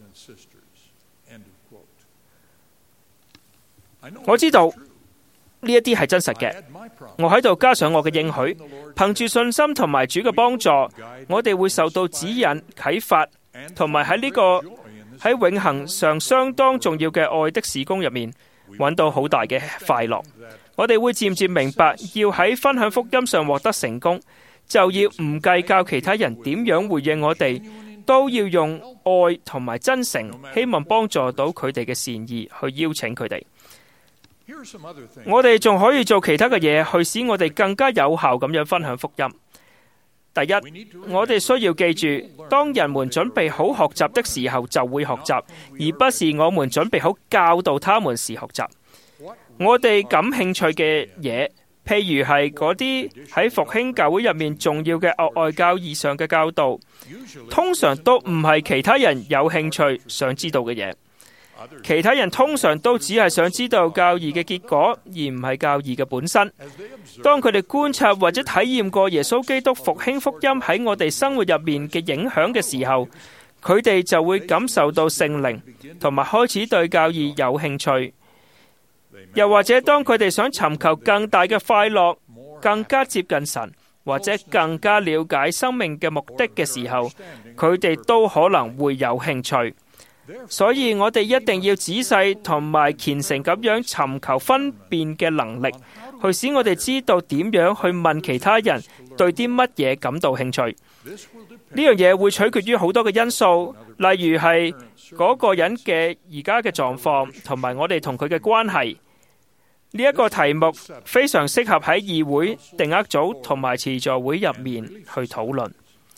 我知道呢一啲係真實嘅，我喺度加上我嘅應許，憑住信心同埋主嘅幫助，我哋會受到指引、啟發，同埋喺呢個喺永恆上相當重要嘅愛的事工入面，揾到好大嘅快樂。我哋會漸漸明白，要喺分享福音上獲得成功，就要唔計較其他人點樣回應我哋，都要用愛同埋真誠，希望幫助到佢哋嘅善意去邀請佢哋。我哋仲可以做其他嘅嘢，去使我哋更加有效咁樣分享福音。第一，我哋需要記住，當人們準備好學習的時候，就會學習，而不是我們準備好教導他們時學習。我哋感興趣嘅嘢，譬如係嗰啲喺復興教會入面重要嘅額外教義上嘅教導，通常都唔係其他人有興趣想知道嘅嘢。其他人通常都只係想知道教義嘅結果，而唔係教義嘅本身。當佢哋觀察或者體驗過耶穌基督復興福音喺我哋生活入面嘅影響嘅時候，佢哋就會感受到聖靈，同埋開始對教義有興趣。又或者當佢哋想尋求更大嘅快樂，更加接近神，或者更加了解生命嘅目的嘅時候，佢哋都可能會有興趣。所以我哋一定要仔細同埋虔誠咁樣尋求分辨嘅能力，去使我哋知道點樣去問其他人對啲乜嘢感到興趣。呢樣嘢會取決於好多嘅因素，例如係嗰個人嘅而家嘅狀況，同埋我哋同佢嘅關係。呢一個題目非常適合喺議會、定額組同埋慈助會入面去討論。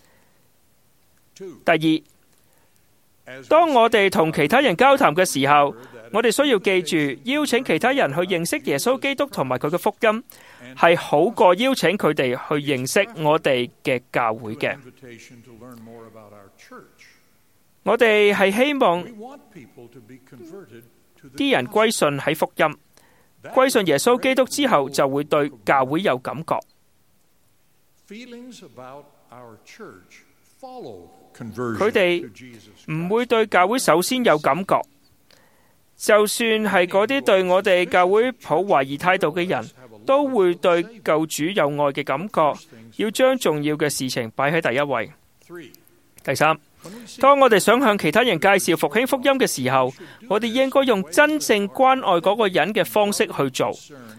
第二，當我哋同其他人交談嘅時候，我哋需要記住，邀請其他人去認識耶穌基督同埋佢嘅福音，係好過邀請佢哋去認識我哋嘅教會嘅。我哋係希望啲人歸信喺福音，歸信耶穌基督之後，就會對教會有感覺。佢哋唔會對教會首先有感覺，就算係嗰啲對我哋教會抱懷疑態度嘅人，都會對救主有愛嘅感覺，要將重要嘅事情擺喺第一位。第三，當我哋想向其他人介紹復興福音嘅時候，我哋應該用真正關愛嗰個人嘅方式去做。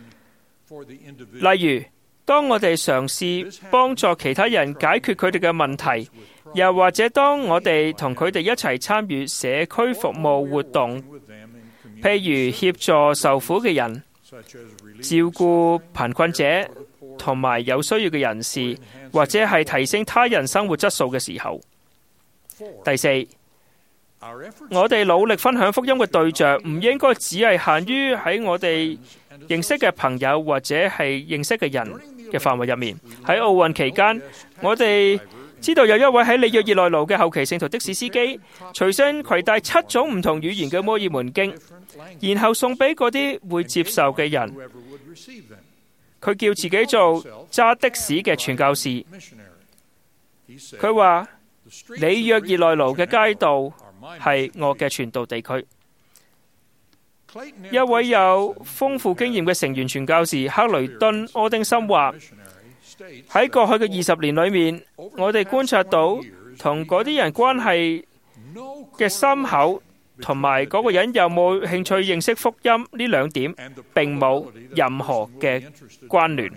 例如，當我哋嘗試幫助其他人解決佢哋嘅問題，又或者當我哋同佢哋一齊參與社區服務活動，譬如協助受苦嘅人、照顧貧困者同埋有需要嘅人士，或者係提升他人生活質素嘅時候。第四，我哋努力分享福音嘅對象唔應該只係限於喺我哋認識嘅朋友或者係認識嘅人嘅範圍入面。喺奧運期間，我哋知道有一位喺里約熱內盧嘅後期聖徒的士司機，隨身攜帶7種唔同語言嘅摩爾門經，然後送俾嗰啲會接受嘅人。佢叫自己做揸的士嘅傳教士。佢話里約熱內盧嘅街道係我嘅傳道地區。一位有豐富經驗嘅成員傳教士克雷頓柯丁森話，喺過去嘅20年裏面，我哋觀察到同嗰啲人關係嘅深厚，同埋嗰個人有冇興趣認識福音呢兩點並冇任何嘅關聯。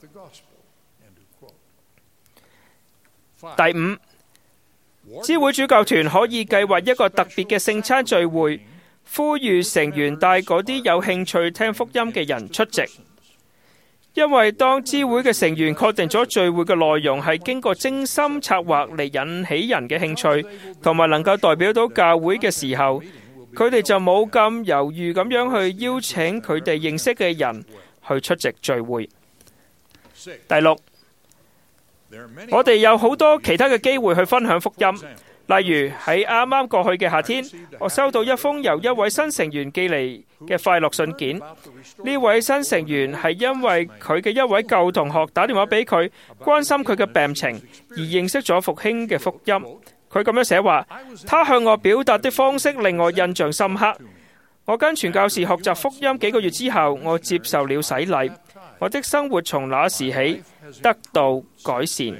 第五，知會主教團可以計劃一個特別嘅聖餐聚會，呼籲成員帶嗰啲有興趣聽福音嘅人出席。因為當知會嘅成員確定咗聚會嘅內容係經過精心策劃嚟引起人嘅興趣，同埋能夠代表到教會嘅時候，佢哋就冇咁猶豫咁樣去邀請佢哋認識嘅人去出席聚會。第六，我哋有好多其他嘅機會去分享福音，例如喺啱啱過去嘅夏天，我收到一封由一位新成員寄嚟嘅快樂信件。呢位新成員係因為佢嘅一位舊同學打電話俾佢，關心佢嘅病情，而認識咗復興嘅福音， 佢咁樣寫話：他向我表達的方式令我印象深刻。我跟傳教士學習福音幾個月之後，我接受了洗禮，我的生活從那時起得到改善。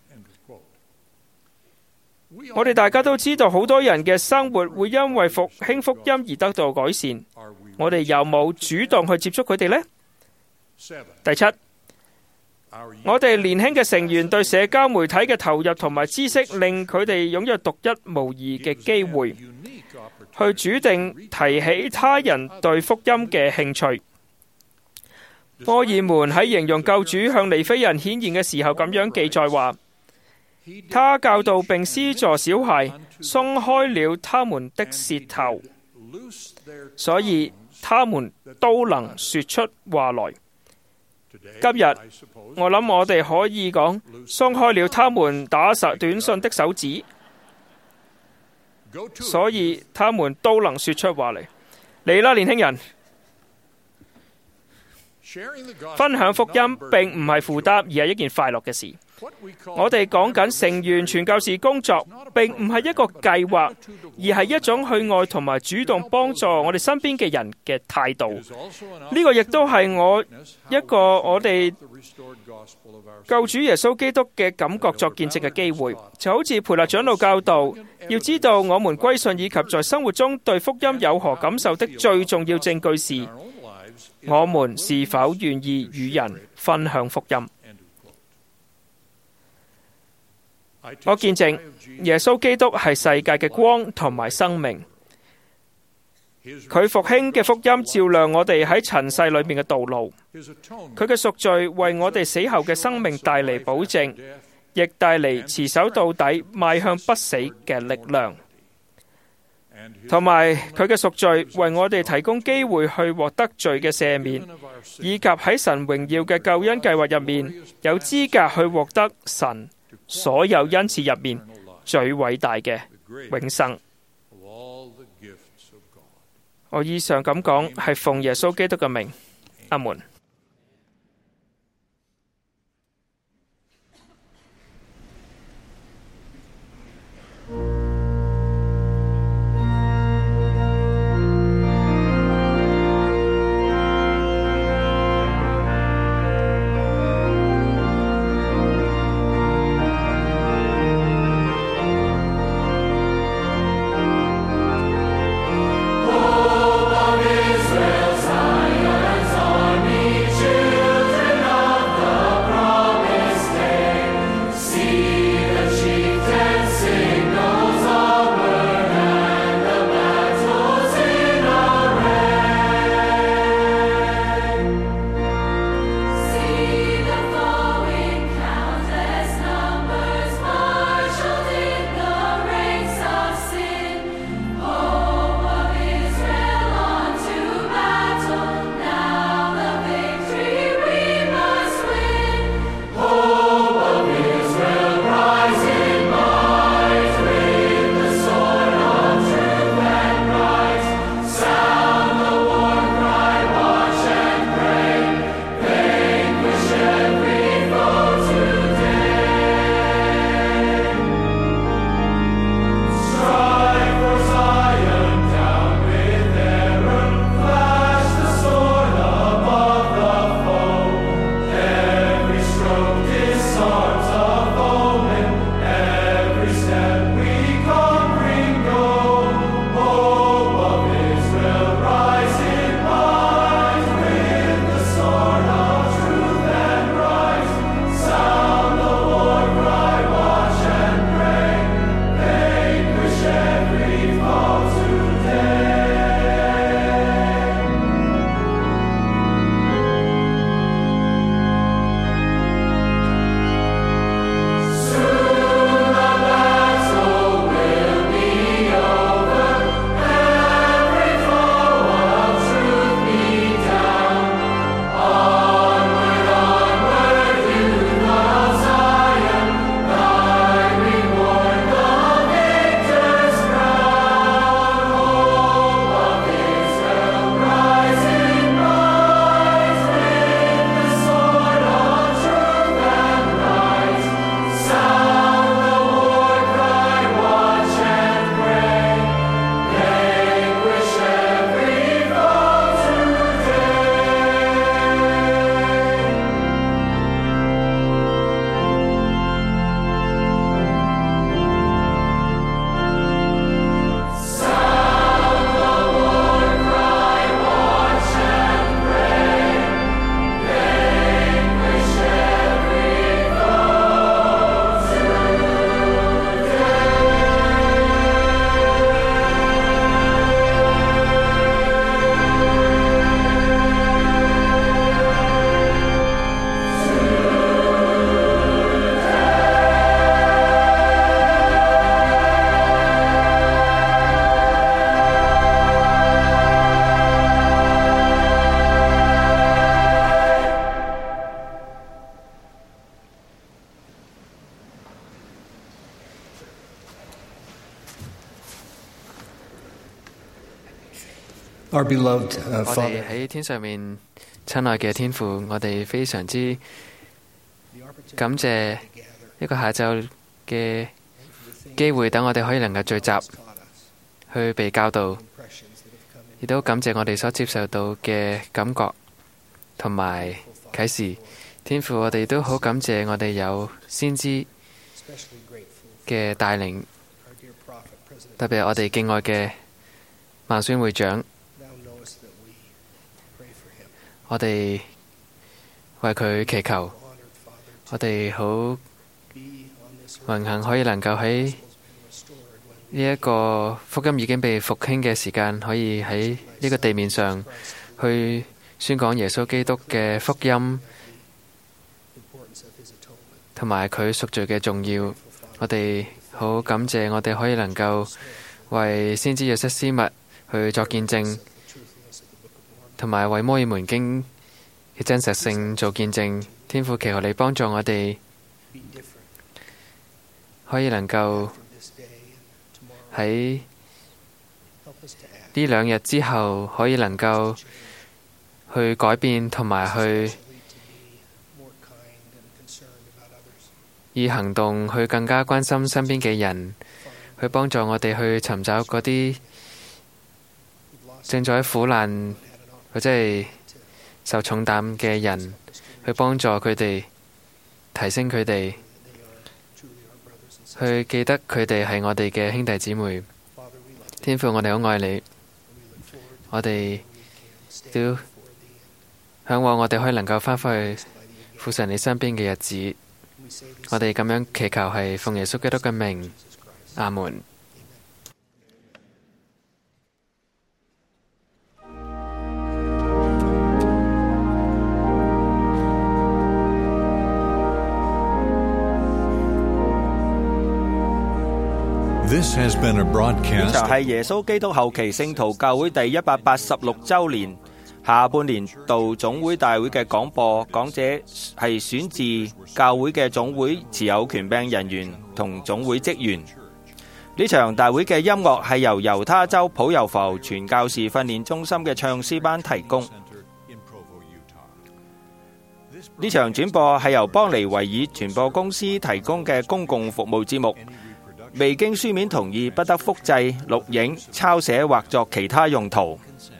我哋大家都知道，好多人嘅生活會因為復興福音而得到改善。我哋有冇主動去接觸佢哋呢？第七，我哋年輕嘅成員對社交媒體嘅投入同埋知識，令佢哋擁有獨一無二嘅機會，去主動提起他人對福音嘅興趣。波爾門喺形容救主向尼非人顯現嘅時候，咁樣記載話：他教導並施助小孩，鬆開了他們的舌頭，所以他們都能說出話來。今日我諗我哋可以講，鬆開了他們打短信的手指，所以他們都能說出話嚟。嚟啦，年輕人！分享福音並唔係負擔，而係一件快樂嘅事。我哋講緊成員傳教士工作，並唔係一個計劃，而係一種去愛同埋主動幫助我哋身邊嘅人嘅態度。呢個亦都係我哋救主耶穌基督嘅感覺作見證嘅機會。就好似培勒長老教導，要知道我們歸信以及在生活中對福音有何感受的最重要證據是，我們是否願意與人分享福音。我見證耶穌基督係世界嘅光同埋生命，佢復興嘅福音照亮我哋喺塵世裏面嘅道路，佢嘅贖罪為我哋死後嘅生命帶嚟保證，亦帶嚟持守到底邁向不死嘅力量，同埋佢嘅贖罪為我哋提供機會去獲得罪嘅赦免，以及喺神榮耀嘅救恩計劃入面有資格去獲得神所有恩賜入面最偉大嘅永生。我以上咁講係奉耶穌基督嘅名，阿門。 Israel, Zion, army. Our beloved 我哋 Father, 喺天上面親愛嘅天父，我哋非常之感謝一個下晝嘅機會，等我哋可以能夠聚集去被教導，亦都感謝我哋所接受到嘅感覺同埋啟示。天父，我哋都好感謝我哋有先知嘅帶領，特別係我哋敬愛嘅萬宣會長，我哋為佢祈求，我哋好榮幸可以能夠喺呢一個福音已經被復興嘅時間，可以喺呢個地面上去宣講耶穌基督嘅福音，同埋佢贖罪嘅重要。我哋好感謝我哋可以能夠為先知約瑟斯密去作見證，同埋為摩爾門經嘅真實性做見證。天父，祈求你幫助我哋可以能夠喺呢2日之後可以能夠去改變，同埋去以行動去更加關心身邊嘅人，去幫助我哋去尋找嗰啲正在苦難或者係受重擔嘅人，去幫助佢哋，提升佢哋，去記得佢哋係我哋嘅兄弟姊妹。天父，我哋好愛你，我哋都向往我哋可以能夠翻返去父神你身邊嘅日子。我哋咁樣祈求係奉耶穌基督嘅名，阿門。 呢場係耶穌基督後期聖徒教會第186週年下半年度總會大會嘅廣播，講者係選自教會嘅總會持有權柄人員同總會職員。呢場大會嘅音樂係由猶他州普悠浮傳教士訓練中心嘅唱詩班提供。呢場轉播係由邦尼維爾傳播公司提供嘅公共服務節目，未經書面同意不得複製、錄影、抄寫或作其他用途。